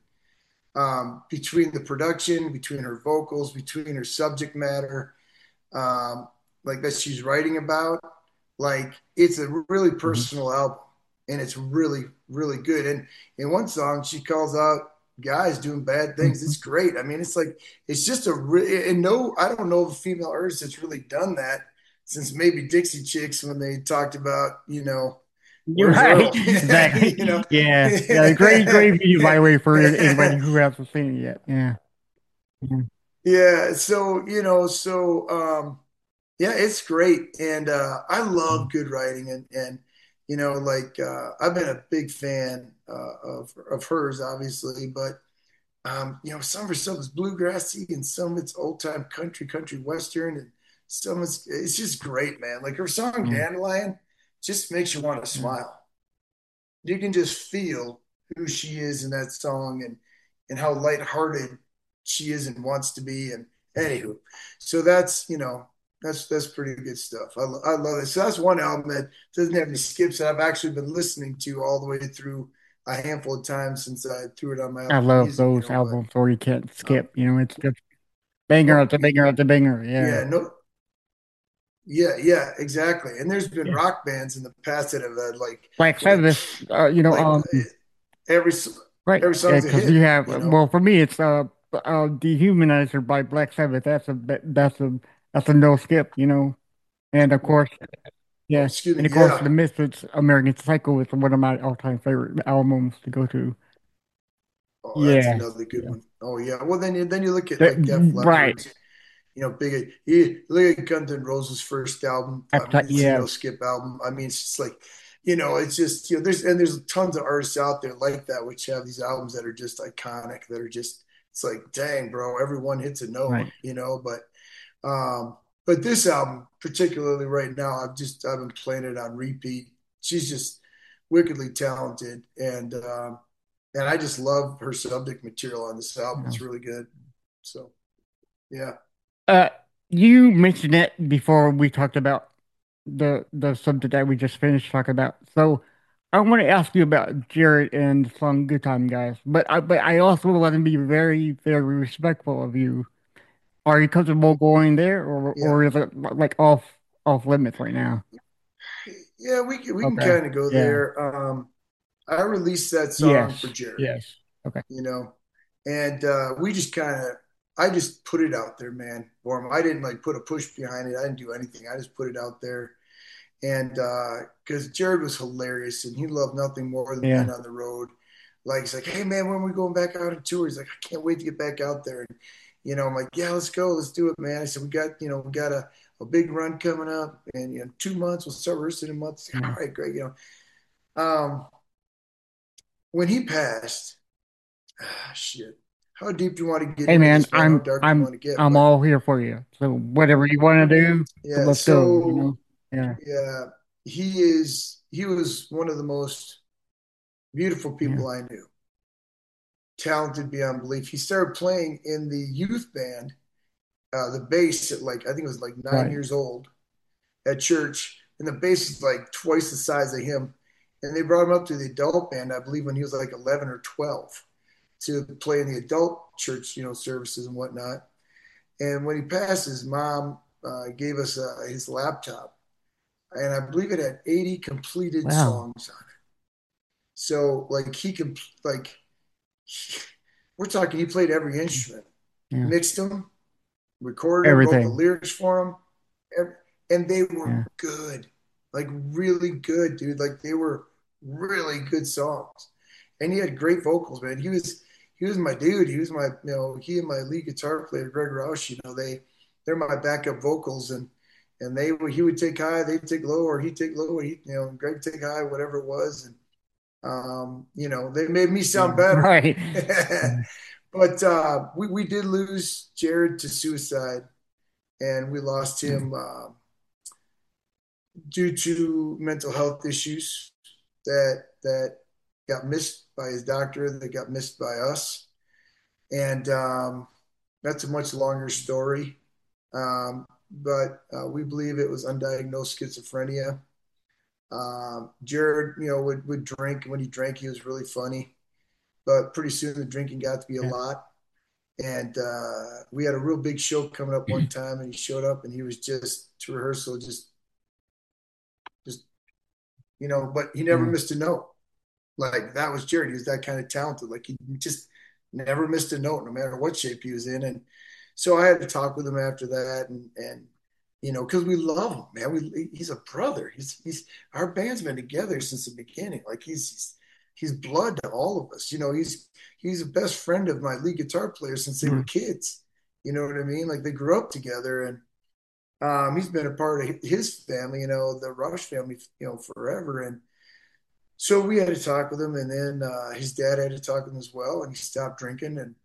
Um, between the production, between her vocals, between her subject matter, um, like that she's writing about. Like it's a really Mhm. personal album, and it's really, really good. And in one song, she calls out guys doing bad things. Mhm. It's great. I mean, it's like it's just a re- and no, I don't know of a female artist that's really done that since maybe Dixie Chicks when they talked about you know You're where's right. Earl, you know. Exactly. Yeah. Yeah. Great, great video, by the way, for anybody who hasn't seen it yet. Yeah. Mhm. Yeah, so you know, so um, yeah, it's great, and uh, I love good writing, and and you know, like uh, I've been a big fan uh, of of hers, obviously, but um, you know, some of her stuff is bluegrassy, and some of it's old time country, country western, and some of it's it's just great, man. Like her song Yeah. "Dandelion" just makes you want to Yeah. smile. You can just feel who she is in that song, and and how lighthearted she is and wants to be. And anywho, so that's you know that's that's pretty good stuff. I, I love it. So that's one album that doesn't have any skips that I've actually been listening to all the way through a handful of times since I threw it on my I Apple love Music. You those know, but albums where you can't um, skip. You know, it's just banger oh after banger after banger. Yeah. yeah, no, yeah, yeah, exactly. And there's been Yeah. rock bands in the past that have had like Black like Sabbath, uh, you know, like um, every right. every Yeah, song's a because you hit. have, You know. well, for me, it's uh, uh, Dehumanizer by Black Sabbath. That's a, that's a, that's a no skip, you know. And of course, Oh, yeah. excuse And me. of course, Yeah. The Misfits' American Psycho is one of my all-time favorite albums to go to. Oh, that's Yeah. another good Yeah. one. Oh, yeah. Well, then you then you look at That- like Def right. Leppard's, you know, big. You look at Guns N' Roses' first album. I mean, Appetite, it's a yeah. no skip album. I mean, it's just like, you know, it's just you know, there's and there's tons of artists out there like that which have these albums that are just iconic. That are just it's like, dang, bro, everyone hits a note, Right. you know. But um, but this album, particularly right now, I've just I've been playing it on repeat. She's just wickedly talented, and um, and I just love her subject material on this album. Yeah. It's really good. So yeah, Uh, you mentioned it before we talked about the the subject that we just finished talking about. So I want to ask you about Jared and the song "Good Time Guys," but I but I also want to be very very respectful of you. Are you comfortable going there, or yeah. or is it like off off limits right now? Yeah, we can we can Okay. kind of go Yeah. there. Um, I released that song for Yes. Jared, Yes. Okay. you know, and uh, we just kind of I just put it out there, man, for him. I didn't like put a push behind it. I didn't do anything. I just put it out there, and uh, because Jared was hilarious and he loved nothing more than Yeah. being on the road. Like he's like, hey man, when are we going back out on tour? He's like, I can't wait to get back out there. And you know, I'm like, yeah, let's go, let's do it, man. I said, we got, you know, we got a, a big run coming up, and you know, two months we'll start rehearsing in a month. Like, Yeah. all right, great, you know. Um, when he passed, ah, shit. How deep do you want to get Hey into man, this, man? How I'm dark do you I'm want to get? I'm But all here for you. So whatever you want to do, yeah, let's go. You so know. Yeah. yeah, he is. He was one of the most beautiful Yeah. people I knew. Talented beyond belief. He started playing in the youth band, uh, the bass at like I think it was like nine Right. years old at church, and the bass is like twice the size of him. And they brought him up to the adult band, I believe, when he was like eleven or twelve to play in the adult church, you know, services and whatnot. And when he passed, his mom uh, gave us uh, his laptop, and I believe it had eighty completed Wow. songs on it. So like he could like we're talking, he played every instrument, Yeah. mixed them, recorded them, wrote the Everything. lyrics for them, every, and they were Yeah. good, like really good, dude. Like they were really good songs, and he had great vocals, man. He was he was my dude. He was my you know he and my lead guitar player Greg Roush. You know they they're my backup vocals, and and they he would take high, they'd take low, or he'd take low, or he you know Greg take high, whatever it was, and um, you know they made me sound Yeah. better. Right. But uh, we we did lose Jared to suicide, and we lost Yeah. him uh, due to mental health issues that that got missed by his doctor, that got missed by us, and um, that's a much longer story. Um, but uh, we believe it was undiagnosed schizophrenia. Um, Jared, you know, would would drink. When he drank, he was really funny, but pretty soon the drinking got to be a Yeah. lot. And uh, we had a real big show coming up one time, and he showed up, and he was just to rehearsal, just just you know, but he never Yeah. missed a note. Like that was Jared. He was that kind of talented. Like he just never missed a note, no matter what shape he was in. And so I had to talk with him after that, and and you know, because we love him, man. We he's a brother. He's he's our band's been together since the beginning. Like he's he's, he's blood to all of us. You know, he's he's a best friend of my lead guitar player since they were Yeah. kids. You know what I mean? Like they grew up together, and um, he's been a part of his family. You know, the Rush family. You know, forever, and so we had to talk with him, and then uh, his dad had to talk with him as well, and he stopped drinking, and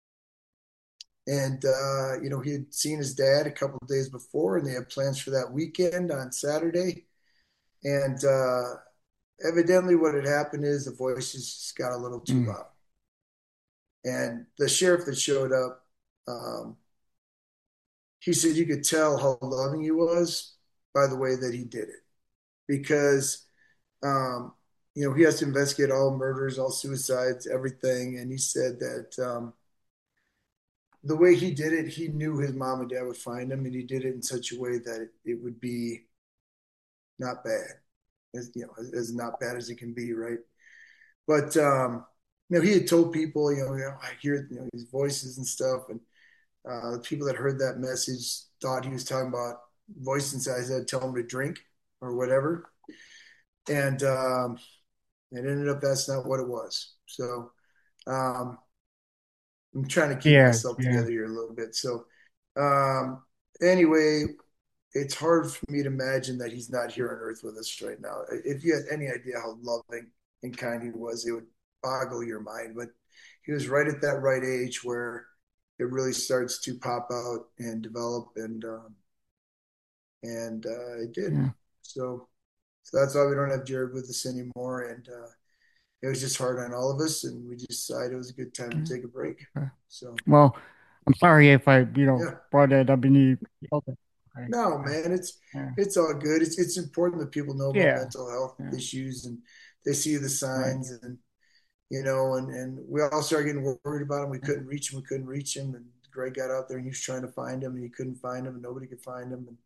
and uh, you know he had seen his dad a couple of days before, and they had plans for that weekend on Saturday, and uh, evidently what had happened is the voices just got a little too Mm. loud, and the sheriff that showed up, um, he said you could tell how loving he was by the way that he did it, because um, you know he has to investigate all murders, all suicides, everything, and he said that. Um, the way he did it, he knew his mom and dad would find him, and he did it in such a way that it, it would be not bad, as you know, as, as not bad as it can be, right? But um, you know, he had told people, you know, you know I hear you know his voices and stuff, and uh, the people that heard that message thought he was talking about voice inside his head, tell him to drink or whatever, and um, it ended up that's not what it was. So um, I'm trying to keep Yeah. myself Yeah. together here a little bit. So um, anyway, it's hard for me to imagine that he's not here on earth with us right now. If you had any idea how loving and kind he was, it would boggle your mind. But he was right at that right age where it really starts to pop out and develop, and um, and uh, it did. Yeah. So, so that's why we don't have Jared with us anymore, and uh, it was just hard on all of us, and we decided it was a good time to Yeah. take a break. Okay. So, Well, I'm sorry if I, you know, yeah. brought that up in you. Okay. Okay. No, Yeah. man, it's Yeah. it's all good. It's it's important that people know about Yeah. mental health Yeah. issues, and they see the Right. signs, and you know, and and we all started getting worried about him. We couldn't reach him. We couldn't reach him, and Greg got out there and he was trying to find him, and he couldn't find him, and nobody could find him, and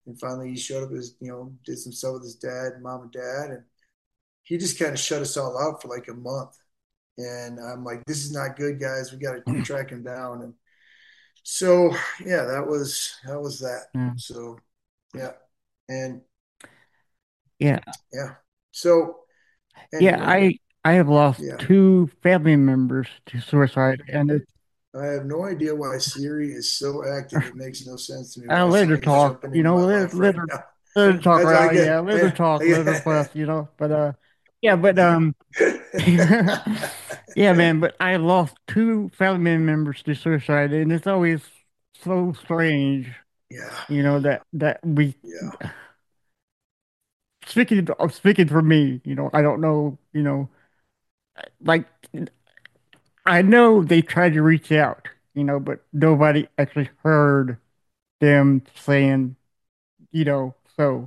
And finally, he showed up. His, you know, did some stuff with his dad, mom, and dad, and he just kind of shut us all out for like a month. And I'm like, this is not good, guys. We got to track him down. And so, yeah, that was that was that. Yeah. So, yeah, and Yeah. yeah. So Yeah, anyway, I I have lost yeah, two family members to suicide, and it's I have no idea why Siri is so active. It makes no sense to me I why let her Siri is talk, jumping you into know, my let life right let her now. let her talk, That's I right? Yeah, get. let her Yeah, talk, let her I fuss, you know. But uh, yeah, but um, get. yeah, man. But I lost two family members to suicide, and it's always so strange, Yeah, you know, that that we yeah. speaking speaking for me, you know, I don't know, you know, like I know they tried to reach out, you know, but nobody actually heard them saying, you know, so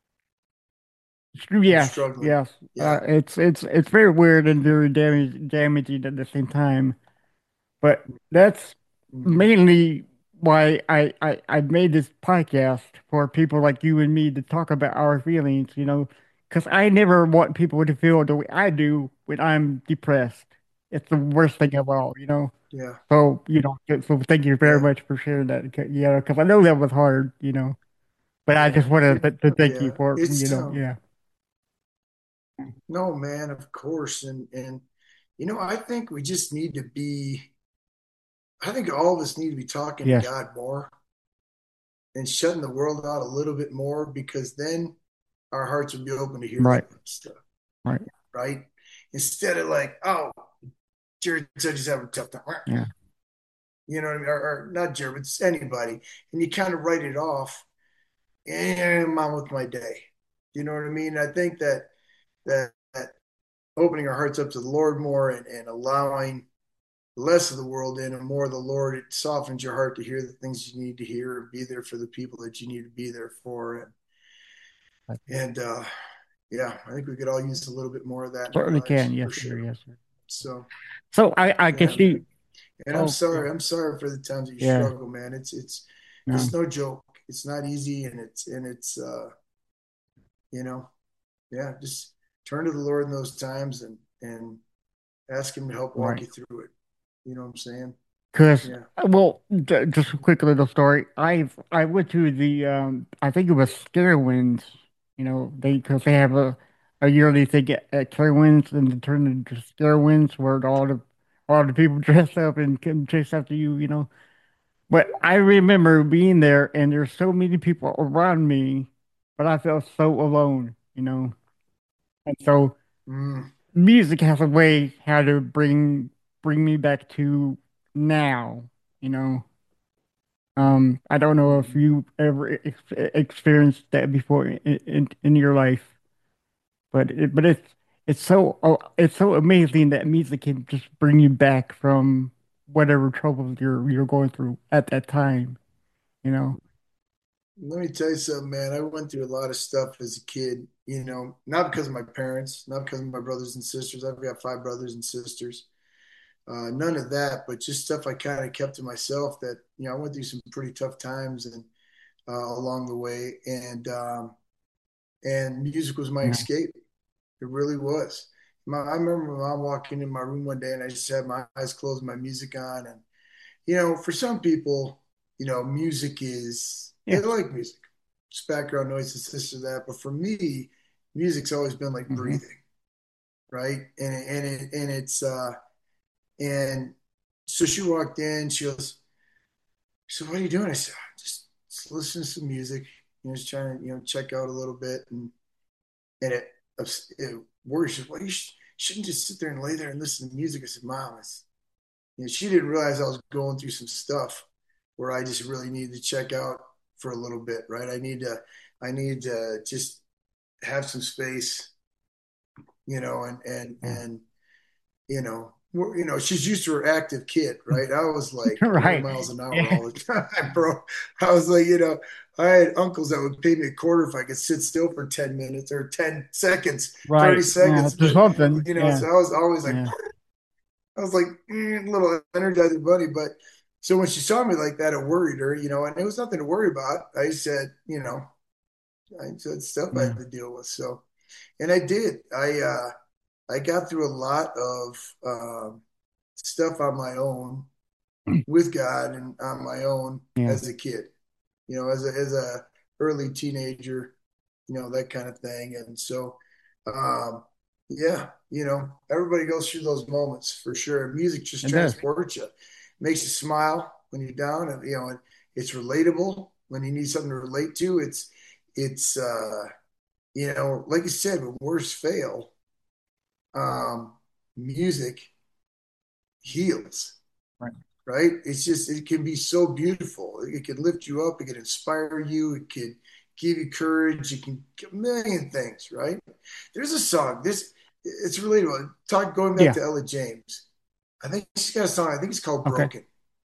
I'm yes, struggling. yes. Uh, Yeah. it's it's it's very weird and very damage, damaging at the same time. But that's Mhm. mainly why I, I I made this podcast for people like you and me to talk about our feelings, you know, because I never want people to feel the way I do when I'm depressed. It's the worst thing of all, you know. Yeah. So, you know, so thank you very Yeah. much for sharing that. 'Cause, yeah, because I know that was hard, you know, but I Yeah. just wanted It, to, to thank you yeah. for, It's you know, tough. yeah. No, man, of course. And and you know, I think we just need to be I think all of us need to be talking to Yes. God more and shutting the world out a little bit more because then our hearts would be open to hear Right. that stuff, Right. right? Instead of like, oh, Jared said he's having a tough time. Yeah. You know what I mean? Or, or not Jared, but it's anybody. And you kind of write it off. And I'm on with my day. You know what I mean? I think that that, that opening our hearts up to the Lord more and, and allowing less of the world in and more of the Lord, it softens your heart to hear the things you need to hear and be there for the people that you need to be there for. And, and uh, yeah, I think we could all use a little bit more of that in our Certainly can. lives for Yes, sir. sure. Yes, sir. So So I, I can yeah, see. man. And I'm Oh, sorry. I'm sorry for the times that you yeah. struggle, man. It's it's No. it's no joke. It's not easy, and it's and it's uh, you know, yeah. Just turn to the Lord in those times and and ask Him to help walk Right. you through it. You know what I'm saying? Because, Yeah. well, j- just a quick little story. I've I went to the um I think it was Scarewinds. You know, they because they have a a yearly thing at, at Scarewinds and they turn into Scarewinds where all the all the people dress up and can chase after you. You know, but I remember being there and there's so many people around me, but I felt so alone. You know, and so Mm, music has a way how to bring bring me back to now. You know. Um, I don't know if mm. you ever ex experienced that before in, in in your life, but it, but it's it's so oh, it's so amazing that music can just bring you back from whatever troubles you're you're going through at that time, you know. Let me tell you something, man. I went through a lot of stuff as a kid. You know, not because of my parents, not because of my brothers and sisters. I've got five brothers and sisters. Uh, none of that, but just stuff I kind of kept to myself. That you know, I went through some pretty tough times and uh, along the way, and um, and music was my Yeah. escape. It really was. My, I remember my mom walking in my room one day, and I just had my eyes closed, my music on, and you know, for some people, you know, music is they Yes. like music, just background noise, it's this or that. But for me, music's always been like Hmm. breathing, right? And and it and it's uh and so she walked in, she goes, so what are you doing? I said, just, just listen to some music, you know, just trying to, you know, check out a little bit. And and it, it worried. She said, well, you sh- shouldn't just sit there and lay there and listen to music. I said, Mom, it's, you know, she didn't realize I was going through some stuff where I just really needed to check out for a little bit, right? I need to, I need to just have some space, you know, and, and, Yeah. and, you know, you know, she's used to her active kid, right? I was like going Right. miles an hour Yeah. all the time, bro. I was like, you know, I had uncles that would pay me a quarter if I could sit still for ten minutes or ten seconds, thirty Right. Yeah. seconds. To But, something. you know, Yeah. so I was always like, Yeah. I was like, mm, little energizing bunny. But so when she saw me like that, it worried her, you know, and it was nothing to worry about. I said, you know, I, so it's stuff I Yeah. had to deal with. So, and I did. I uh, I got through a lot of um, stuff on my own with God and on my own Yeah. as a kid. You know, as a as a early teenager, you know, that kind of thing. And so, um, yeah, you know, everybody goes through those moments for sure. Music just It does. transports you, makes you smile when you're down, and you know, it, it's relatable when you need something to relate to. It's it's uh, you know, like you said, when words fail, um, music heals, Right. right? It's just it can be so beautiful. It can lift you up. It can inspire you. It can give you courage. It can a million things, right? There's a song. This it's relatable. Talk going back Yeah. to Ella James. I think she's got a song. I think it's called Okay. "Broken,"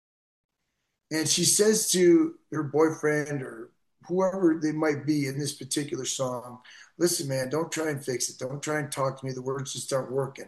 and she says to her boyfriend or whoever they might be in this particular song, "Listen, man, don't try and fix it. Don't try and talk to me. The words just aren't working.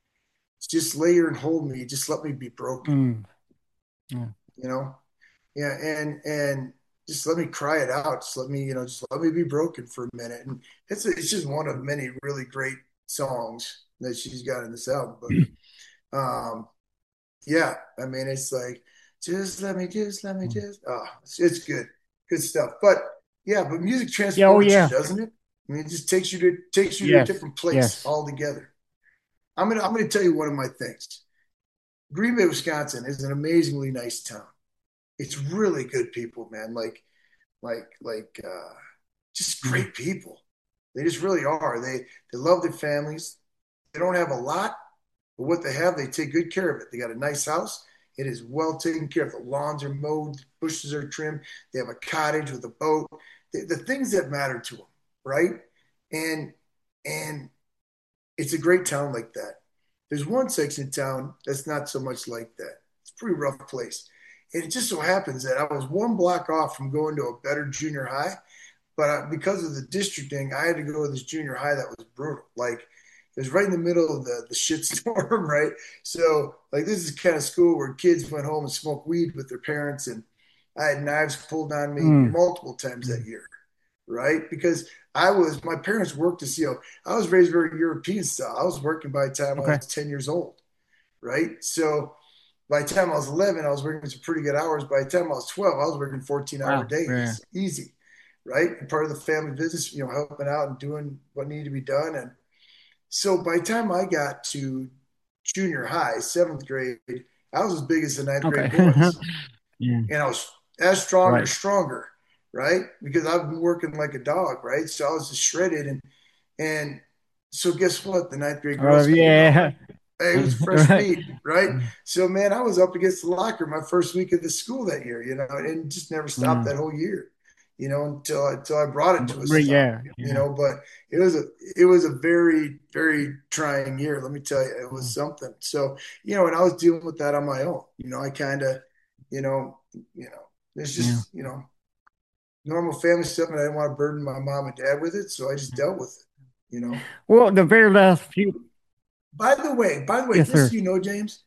Just lay here and hold me. Just let me be broken." Mm. Yeah. You know, yeah, and and just let me cry it out. Just let me, you know, just let me be broken for a minute. And it's it's just one of many really great songs that she's got in this album. But um, yeah, I mean, it's like just let me, just let me, just oh, it's, it's good, good stuff. But yeah, but music Yeah. Oh, transports you, yeah. doesn't it? I mean, it just takes you to takes you to a Yes. different place Yes. altogether. I'm gonna I'm gonna tell you one of my things. Green Bay, Wisconsin is an amazingly nice town. It's really good people, man. Like like like uh, just Yeah. great people. They just really are. They they love their families. They don't have a lot, but what they have, they take good care of it. They got a nice house. It is well taken care of. The lawns are mowed, the bushes are trimmed. They have a cottage with a boat. The, the things that matter to them, right? And and it's a great town like that. There's one section of town that's not so much like that. It's a pretty rough place. And it just so happens that I was one block off from going to a better junior high, but I, because of the districting, I had to go to this junior high that was brutal. Like it was right in the middle of the the shit storm, right? So like this is the kind of school where kids went home and smoked weed with their parents, and I had knives pulled on me Mm. multiple times that year, right? Because I was my parents worked as you know I was raised very European style. I was working by the time I Okay. was ten years old, right? So by the time I was eleven, I was working some pretty good hours. By the time I was twelve, I was working fourteen hour Wow. Yeah. days, easy, right? And part of the family business, you know, helping out and doing what needed to be done. And so by the time I got to junior high, seventh grade, I was as big as the ninth Okay. grade boys. Yeah. And I was as strong or Right. stronger, right? Because I've been working like a dog, right? So I was just shredded. And and so guess what? The ninth grade Oh, girls figured it out. yeah. Hey, it was fresh Right. meat, right? So man, I was up against the locker my first week of the school that year, you know, and just never stopped Mm. that whole year, you know, until until I brought it to a But stop, yeah. you Yeah. know. But it was a it was a very very trying year. Let me tell you, it was something. So you know, and I was dealing with that on my own. You know, I kind of, you know, you know, there's Yeah. just you know normal family stuff, and I didn't want to burden my mom and dad with it, so I just dealt with it. You know. Well, the very last few. By the way, by the way, Yes, just so sir. you know, James,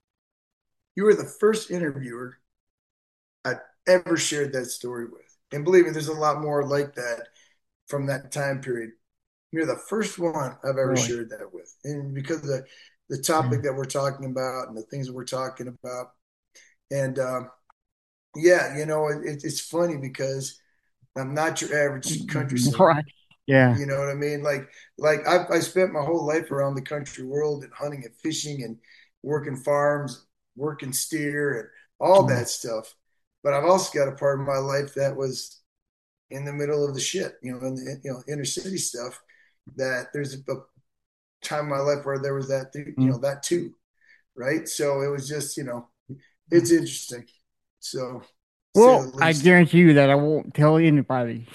you were the first interviewer I've ever shared that story with. And believe me, there's a lot more like that from that time period. You're the first one I've ever Really. shared that with. And because of the, the Yeah. topic that we're talking about and the things that we're talking about. And um, yeah, you know, it, it's funny because I'm not your average country singer. Right. Yeah. You know what I mean? Like, like I, I spent my whole life around the country world and hunting and fishing and working farms, working steer and all Mm. that stuff. But I've also got a part of my life that was in the middle of the shit, you know, in the you know inner city stuff. That there's a time in my life where there was that, you Mm. know, that too, right? So it was just, you know, it's interesting. So, say the Well, I least. guarantee you that I won't tell anybody.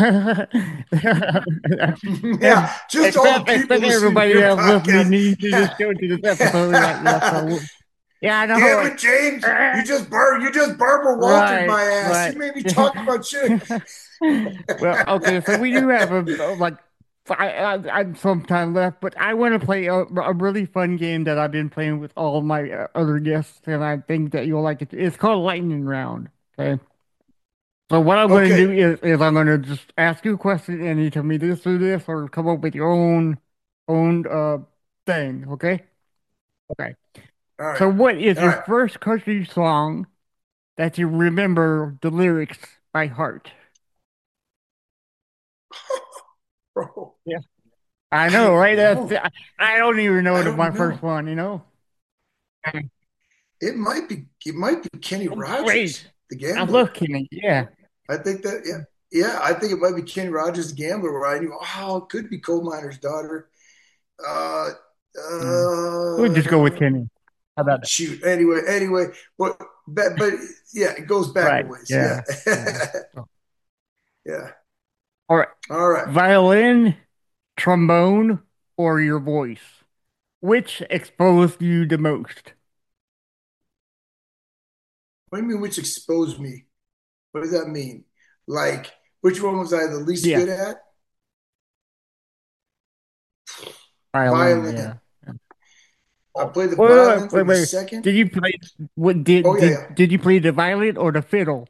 Yeah, just all the Expect, people expect listening to everybody your that listening podcast. needs to just go to this episode. Like, yes, I will. Yeah, I know. Damn Like, it, James! You just bar you just Barbara Waltered right, my ass. right. You made me talk about shit. Well, okay, so we do have a like I, I, I some time left, but I want to play a, a really fun game that I've been playing with all of my uh, other guests, and I think that you'll like it. It's called Lightning Round. Okay. So what I'm going to Okay. do is, is I'm going to just ask you a question and you tell me this or this or come up with your own own uh thing, okay? Okay. All right. So what is All your right. first country song that you remember the lyrics by heart? Bro, Yeah. I I know, don't right? That's, know. I I don't even know I the, my don't first know. one, you know? It might be it might be Kenny Oh, great. Rogers, the I gambler. love Kenny. Yeah. I think that yeah. Yeah, I think it might be Kenny Rogers, the gambler, where I knew, oh, it could be coal miner's daughter. Uh Yeah. We'll just go with uh Kenny. How about that? shoot. Anyway, anyway, but but, but yeah, it goes back a Right. ways. Yeah. Yeah. Yeah. So, Yeah. all right. All right. Violin, trombone, or your voice? Which exposed you the most? What do you mean which exposed me? What does that mean? Like, which one was I the least Yes. good at? Violin. Yeah. Violin. I played the Wait, wait, violin for wait, the wait. second. Did you play what did Oh yeah, did yeah. did you play the violin or the fiddle?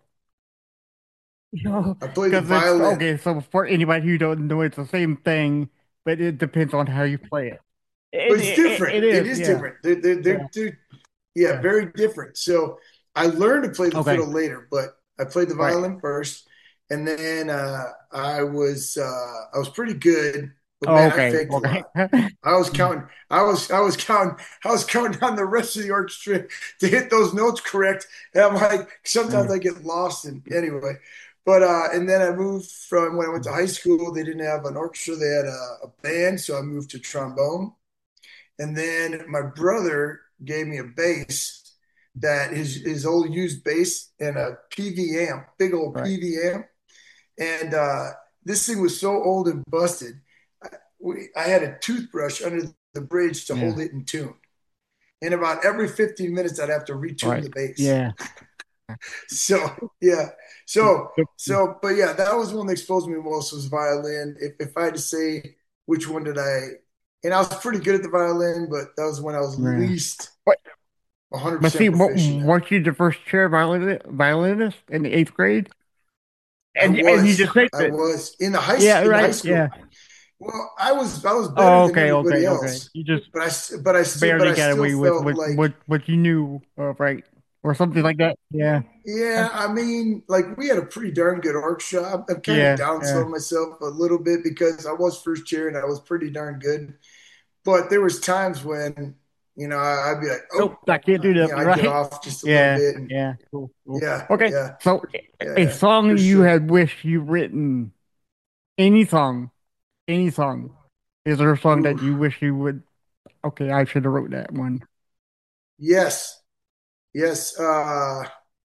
No, I played the because it's violin. okay. So for anybody who don't know, it's the same thing, but it depends on how you play it. But It it's it, different. it It is, is yeah, different. They're, they're, yeah, they're, they're, yeah, yeah. very different. So I learned to play the Okay, fiddle later, but I played the right. violin first, and then uh, I was uh, I was pretty good, but Oh, man, I okay, faked a okay. lot. I was counting. I was I was counting. I was counting down the rest of the orchestra to hit those notes correct. And I'm like, sometimes I get lost. And anyway, but uh, and then I moved from when I went to high school. They didn't have an orchestra; they had a, a band, so I moved to trombone. And then my brother gave me a bass that is his old used bass and a P V amp, big old Right, P V amp. And uh, this thing was so old and busted. I, we, I had a toothbrush under the bridge to yeah, hold it in tune. And about every fifteen minutes, I'd have to retune right, the bass. yeah. So, yeah. So, so, but yeah, that was one that exposed me most was violin. If, if I had to say which one did I, and I was pretty good at the violin, but that was when I was Yeah. least But but see, one hundred percent wa- proficient at it. weren't you the first chair violinist violinist in the eighth grade? I And and you was, just said I it. was in the high Yeah, in the high right. Yeah. school. Well, I was I was better Oh, than okay, everybody okay, okay. else, You just but I but I still but barely I got still away with felt what like what what you knew, uh, right, or something like that. Yeah, yeah. I mean, like we had a pretty darn good orchestra. I'm, I'm kind of yeah, yeah. downselling myself a little bit because I was first chair and I was pretty darn good. But there was times when you know I, I'd be like, Nope, oh, I can't do you that. know, I'd get Right? off just a little Yeah, bit, and yeah. Cool, cool. yeah, Okay, yeah, so yeah, a yeah, song for you sure. had wished you written, any song, any song. Is there a song Ooh, that you wish you would? Okay, I should have wrote that one. yes, yes. Uh,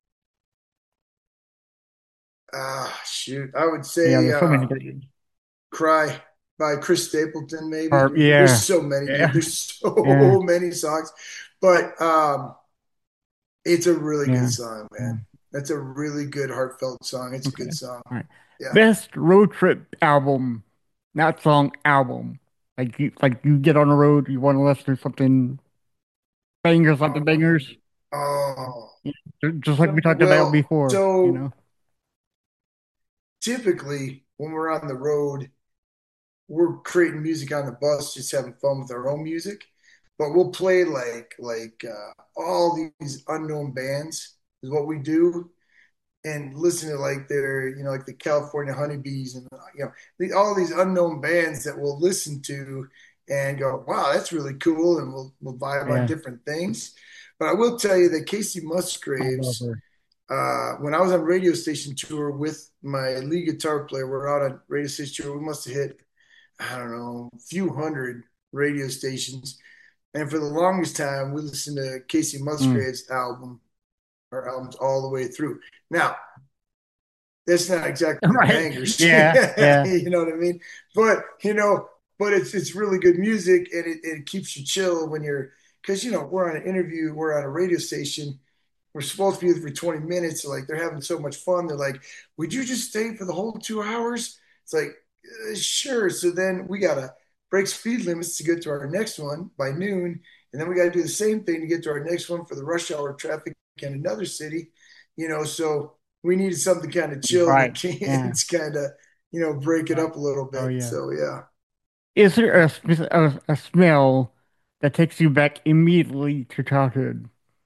uh, shoot, I would Yeah, say there's so uh, many good ones. "Cry" by Chris Stapleton. Maybe Or there's yeah, so many, yeah, dude. There's yeah, so many songs, but um, it's a really good yeah, song, yeah. man. That's a really good, heartfelt song. It's a Okay, good song. all right. Yeah. Best road trip album, not song, album. Like you, like you get on the road, you want to listen to something bangers, something bangers. Oh, You know, just like we talked about well, before, you so know. typically when we're on the road, we're creating music on the bus, just having fun with our own music. But we'll play like like uh, all these unknown bands is what we do, and listen to like their you know like the California Honeybees and you know the, all these unknown bands that we'll listen to and go, wow, that's really cool, and we'll we'll vibe on Yeah, different things. But I will tell you that Casey I love Musgraves, her. uh, when I was on radio station tour with my lead guitar player, we're out on radio station tour. We must have hit, I don't know, a few hundred radio stations. And for the longest time, we listened to Casey Mm. Musgraves' album or albums all the way through. Now, that's not exactly Right? bangers, Yeah, yeah, you know what I mean? But you know, but it's it's really good music, and it, it keeps you chill when you're because you know we're on an interview, we're on a radio station, we're supposed to be there for twenty minutes. So like they're having so much fun. They're like, would you just stay for the whole two hours? It's like, uh, sure. So then we got to break speed limits to get to our next one by noon. And then we got to do the same thing to get to our next one for the rush hour traffic in another city, you know, so we needed something kind of chill in the Right. Yeah. cans, kind of, you know, break it Right. up a little Oh bit. yeah. So yeah. Is there a, sp- a a smell that takes you back immediately to childhood?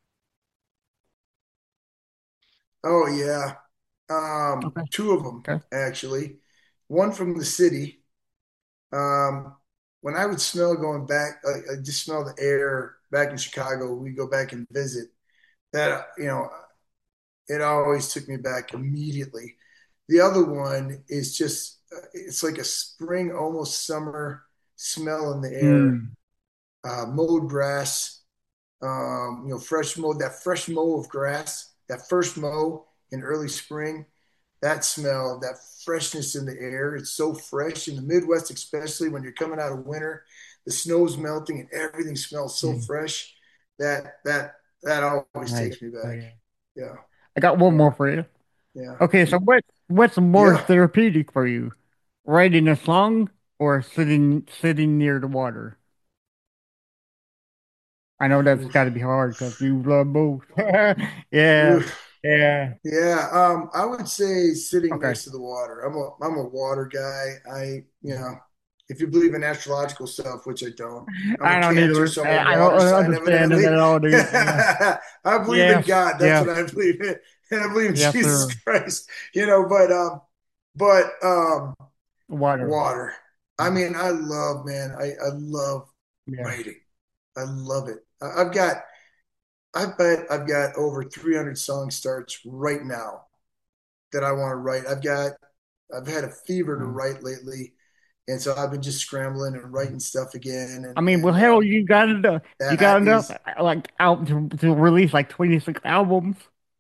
Oh yeah. Um, Okay. two of them Okay. actually. One from the city. Um, when I would smell going back, I, I just smell the air back in Chicago. We go back and visit. That you know, it always took me back immediately. The other one is just uh, it's like a spring, almost summer smell in the air. Mm. Uh, mowed grass, um, you know, fresh mow, that fresh mow of grass, that first mow in early spring, that smell, that freshness in the air. It's so fresh in the Midwest, especially when you're coming out of winter. The snow's melting and everything smells so Mm. fresh that that that always Nice. takes me Oh back. yeah. Yeah, I got one more for you. yeah, Okay, so what what's more yeah. therapeutic for you? Writing a song or sitting sitting near the water? I know that's got to Oof, be hard because you love both. Yeah. oof. Yeah. Yeah, um, I would say sitting Okay. next to the water. I'm a I'm a water guy. I, you know, if you believe in astrological stuff, which I don't, I'm a I don't Cancer, either. so I'm a I I water don't sign, understand it evidently. at all, dude. Yeah. I believe in Yes. God. That's Yes. what I believe in, and I believe in Yes, Jesus sir. Christ. You know, but um, but um, Water. water. I mean, I love, man. I I love Yeah. writing. I love it. I- I've got, I bet I've got over three hundred song starts right now that I want to write. I've got I've had a fever to Uh, write lately, and so I've been just scrambling and writing stuff again. I And mean, well, and hell, um, you got enough. You got that enough, is, like out to, to release like twenty-six albums.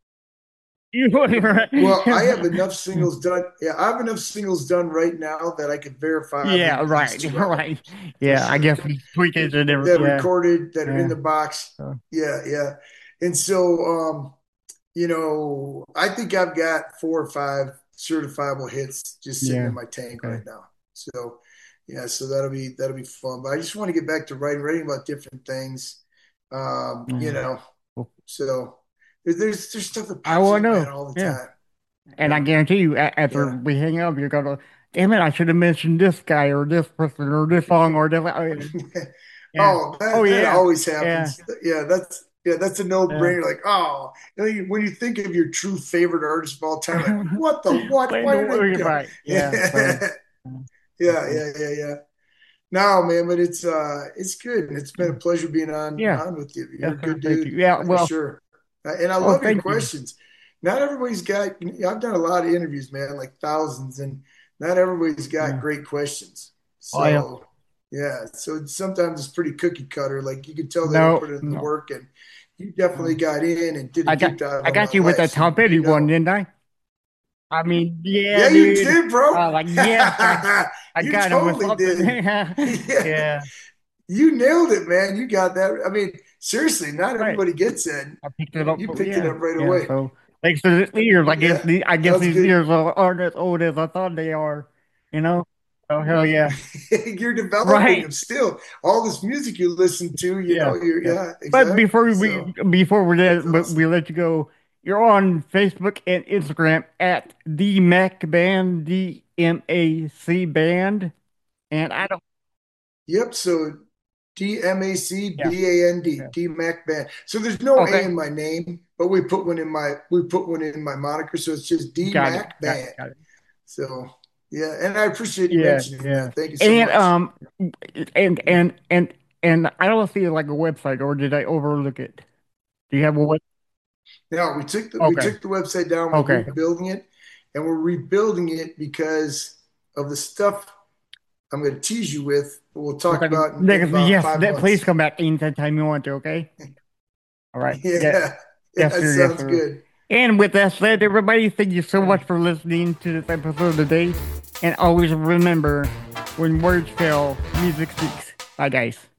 You well, I have right? enough singles done. Yeah, I have enough singles done right now that I could verify I've Yeah, released right, two right. albums for Yeah, I sure. guess we tweak it and every, That yeah, recorded, that are in yeah. the box. Uh, Yeah, yeah. And so, um, you know, I think I've got four or five certifiable hits just sitting yeah. in my tank Okay. right now. So, yeah, so that'll be that'll be fun. But I just want to get back to writing, writing about different things. Um, you Yeah. know, Well, so there- there's there's stuff that I pops want to up, man, know. all the Yeah. time. And I Yeah, guarantee you, a- after yeah. we hang up, you're gonna, damn it, I should have mentioned this guy or this person or this song or this. Oh, yeah. Yeah. Oh, Oh, that that yeah. always Yeah. happens. Yeah, that's yeah, that's a Yeah. no-brainer. Like, oh, you know, you- when you think of your true favorite artist of all time, like, what the what? Wait, Why no, did I, wait, you know? right. Yeah. So, Yeah, yeah, yeah, yeah, yeah. No, man, but it's uh it's good. And it's been a pleasure being on yeah. on with you. You're Yes, a sir. good Thank you. dude Yeah. for Well, sure. Uh, And I oh, love your thank you. questions. Not everybody's got, I've done a lot of interviews, man, like thousands, and not everybody's got Yeah. great questions. Oh, yeah. So, yeah, so it's, sometimes it's pretty cookie cutter. Like you can tell they don't No, put in the no. work, and you definitely no. got in and did a I got, deep dive I on my got you with life. that So Tom you, Petty you one, know. didn't I? I mean, yeah, Yeah, you dude. did, bro. Uh, like, yes, I, I You got him with totally something. did. Yeah. Yeah. You nailed it, man. You got that. I mean, seriously, not Right. everybody gets that. I picked it up. You For, picked it yeah. up right Yeah. away. So thanks to the ears, I guess Yeah, the, I that guess was these good. ears are, aren't as old as I thought they are. You know? Oh, hell yeah. You're developing Right. them still. All this music you listen to, you Yeah. know, you're, Yeah. yeah, But exactly. before we So before we that's let but awesome. we let you go, you're on Facebook and Instagram at the Mac Band, D M A C Band, and I don't. Yep. So D M A C Yeah. B A N D, Yeah. D Mac Band. So there's no A Okay. in my name, but we put one in my we put one in my moniker. So it's just D Got it. Mac Got it. Band. Got it. So yeah, and I appreciate you Yeah. mentioning Yeah. that. Thank you so And much. um, and and and and I don't see like a website, or did I overlook it? Do you have a web? Now we took the we Okay. took the website down. We're Okay. rebuilding it, and we're rebuilding it because of the stuff I'm going to tease you with. We'll talk Okay. about in, in Next- about Yes. five That, please months. come back anytime you want to. Okay. All right. Yeah. Yeah, Yes, yeah, sir. Yes, sounds sir. good. And with that said, everybody, thank you so much for listening to this episode today. And always remember, when words fail, music speaks. Bye, guys.